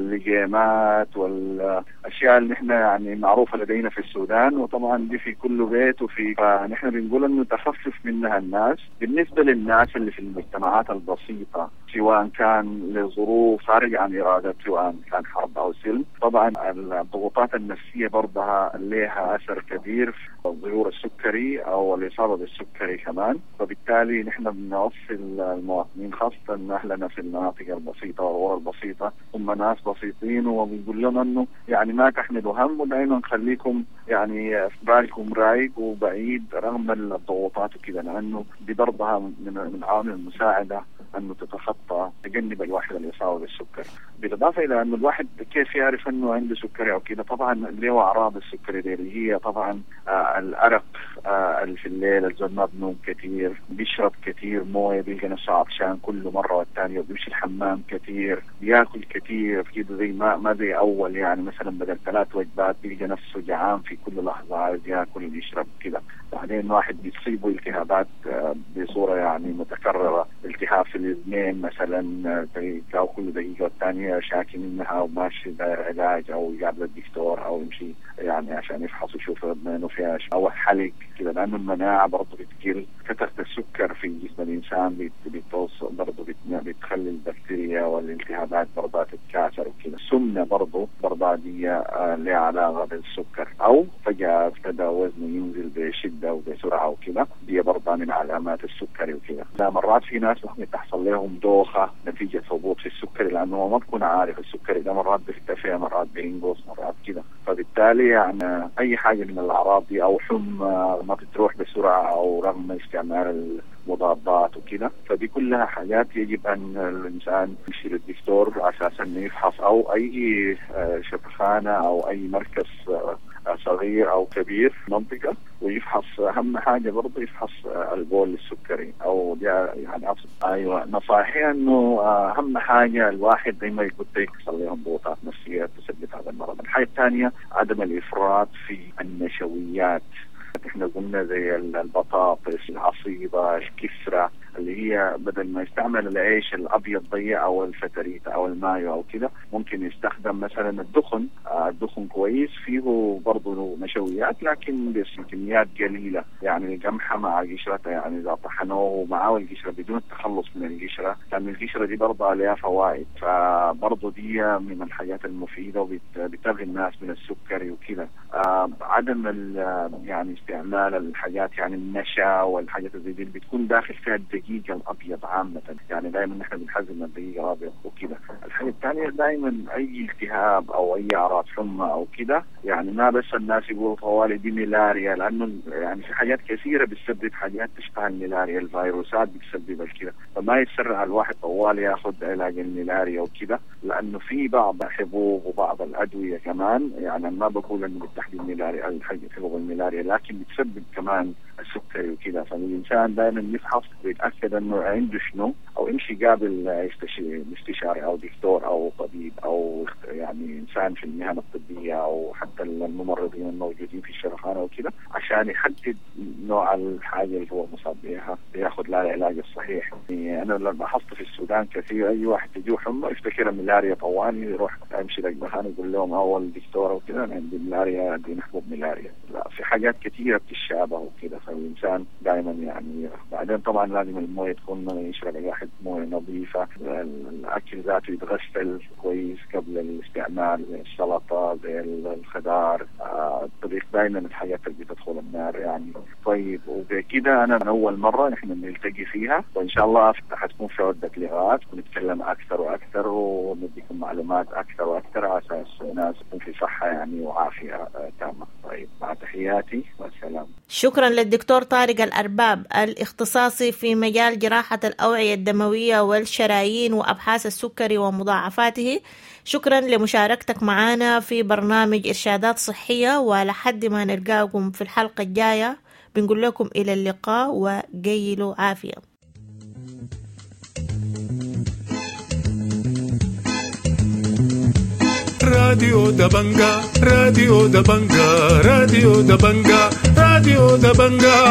واللجيمات والأشياء اللي نحن يعني معروفة لدينا في السودان، وطبعا دي في كل بيت. وفي فنحن بنقول إنه تخفف منها الناس. بالنسبة للناس اللي في المجتمعات البسيطة سواء كان لظروف خارج عن إرادة، سواء كان حرب أو سلم، طبعا الضغوطات النفسية برضها لها أثر كبير في ظهور السكري أو الإصابة بالسكري كمان. فبالتالي نحن بنوصل المواطنين خاصة أهلنا في المناطق البسيطة والغرف البسيطة هم ناس بسيطين، وبنقول لهم إنه يعني ما تحملوا هم، ودائما خليكم يعني في بالكم رايق وبعيد رغم الضغوطات وكذا، لأنه دي برضها من عوامل المساعدة أنه تتخطى تجنب الواحد الإصابة بالسكر. بالإضافة إلى أنه الواحد كيف يعرف أنه عنده سكري أو كده، طبعا له أعراض السكري دي اللي هي طبعا آه الأرق آه اللي في الليل، الزول ما بنوم كثير، بيشرب كثير موية، بيلقى نفسه عطشان كل مرة والثانية، وبيمشي الحمام كثير، بياكل كثير كده زي ما ما زي أول، يعني مثلا بدل ثلاث وجبات بيلقى نفسه جعان في كل لحظة عايز ياكل ويشرب كده. بعدين واحد بيصيبه التهابات آه بصورة يعني متكررة، التهاب في الاذنين مثلا تلقاه كل دقيقة والثانية شاكي منها وماشي علاج أو يقابل الدكتور أو يمشي يعني عشان يفحص يشوف اذنينه فيها أو حلق كده، لأنه المناعة برضه بتقل. كثرة السكر في جسم الإنسان بتوصل برضه بتخلي البكتيريا والالتهابات برضه تتكاثر وكده. السمنة برضه برضه دي آه لها علاقة بالسكر، أو فجأة ابتدى وزنه ينزل بشدة وبسرعة وكده، دي برضه من علامات السكري وكده. لا مرات في ناس ممكن تحصل لهم دوخة نتيجة هبوط في السكري، لأنه ما بكون عارف السكري ده مرات بيرتفع مرات بينقص مرات كده. فبالتالي يعني أي حاجة من الأعراض دي أو حمى ما بتروح بسرعة أو رغم استعمال المضادات وكده، فدي كلها حاجات يجب أن الإنسان يمشي للدكتور أساسا يفحص، أو أي شفخانة أو أي مركز صغير أو كبير في منطقة ويفحص. أهم حاجة برضه يفحص البول السكري أو يعني أصل أيوة نصائحي إنه أهم حاجة الواحد دايما يكون يحصل لهم ضغوطات نفسية تسبب هذا المرض. الحاجة الثانية عدم الإفراط في النشويات. احنا قلنا زي البطاطس، العصيبة، الكسرة، اللي هي بدل ما يستعمل العيش الابيض ضيق او الفتريت او المايو او كده، ممكن يستخدم مثلا الدخن. آه الدخن كويس، فيه برضه نشويات لكن بكميات قليله، يعني القمحه مع قشرتها، يعني اذا طحنوه معاه القشره بدون التخلص من القشره، لان القشره دي برضه عليها فوائد، فبرضه دي من الحاجات المفيده وبتغي الناس من السكري وكده. آه عدم يعني استعمال الحاجات يعني النشا والحاجات زي دي بتكون داخل فيها الدقيق الابيض عامه، يعني دائما نحن بنحزم الدقيق الابيض وكده. الحاجه الثانيه دائما اي التهاب او اي اعراض حمى او كده، يعني ما بس الناس يقولوا طوالي دي ملاريا، لانه يعني في حاجات كثيره بتسبب حاجات تشبه الملاريا، الفيروسات بتسبب كده، فما يتسرع الواحد طوالي ياخذ علاج الملاريا وكده، لانه في بعض الحبوب وبعض الادويه كمان، يعني ما بقول انه بالتحديد ملاريا الحاجه حبوب الملاريا، لكن بتسبب كمان السكري وكده. فالانسان دائما يفحص ويتاكد انه عنده شنو، او يمشي قابل مستشاري او دكتور او طبيب او يعني انسان في المهن الطبيه او حتى الممرضين الموجودين في الشرخانه وكده، عشان يحدد نوع الحاجه اللي هو مصاب بها ياخذ لها العلاج الصحيح. يعني انا لما لاحظت في السودان كثير اي واحد تجيه حمى يفتكر ملاريا طوالي، يروح يمشي للمكان يقول لهم اول دكتور وكده انا عندي ملاريا، عندي حبوب ملاريا. لا، في حاجات كثيره بتتشابه وكده، فالانسان دائما يعني بعدين طبعا لازم المويه تكون يشرب الواحد مويه نظيفه، الاكل ذاته يتغسل كويس قبل الاستعمال، السلطه زي الخضار، الطبيخ دائما الحاجات اللي بتدخل النار يعني. طيب وبكده انا من اول مره نحن نلتقي فيها، وان شاء الله حتكون في عده لقاءات ونتكلم اكثر واكثر ونديكم معلومات اكثر واكثر على اساس الناس تكون في صحه يعني وعافيه تامه. طيب مع تحياتي والسلام. شكرا للدكتور طارق الأرباب، الاختصاصي في مجال جراحة الأوعية الدموية والشرايين وأبحاث السكري ومضاعفاته. شكرا لمشاركتك معنا في برنامج إرشادات صحية، ولحد ما نلقاكم في الحلقة الجاية بنقول لكم إلى اللقاء وقيلوا عافية. راديو دبنجا راديو دبنجا راديو دبنجا راديو دبنجا.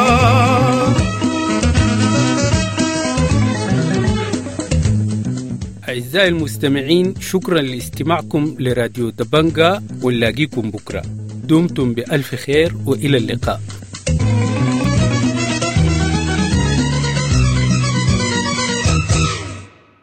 أعزائي المستمعين، شكرا لاستماعكم لراديو دبنجا، ونلاقيكم بكرة. دمتم بألف خير وإلى اللقاء.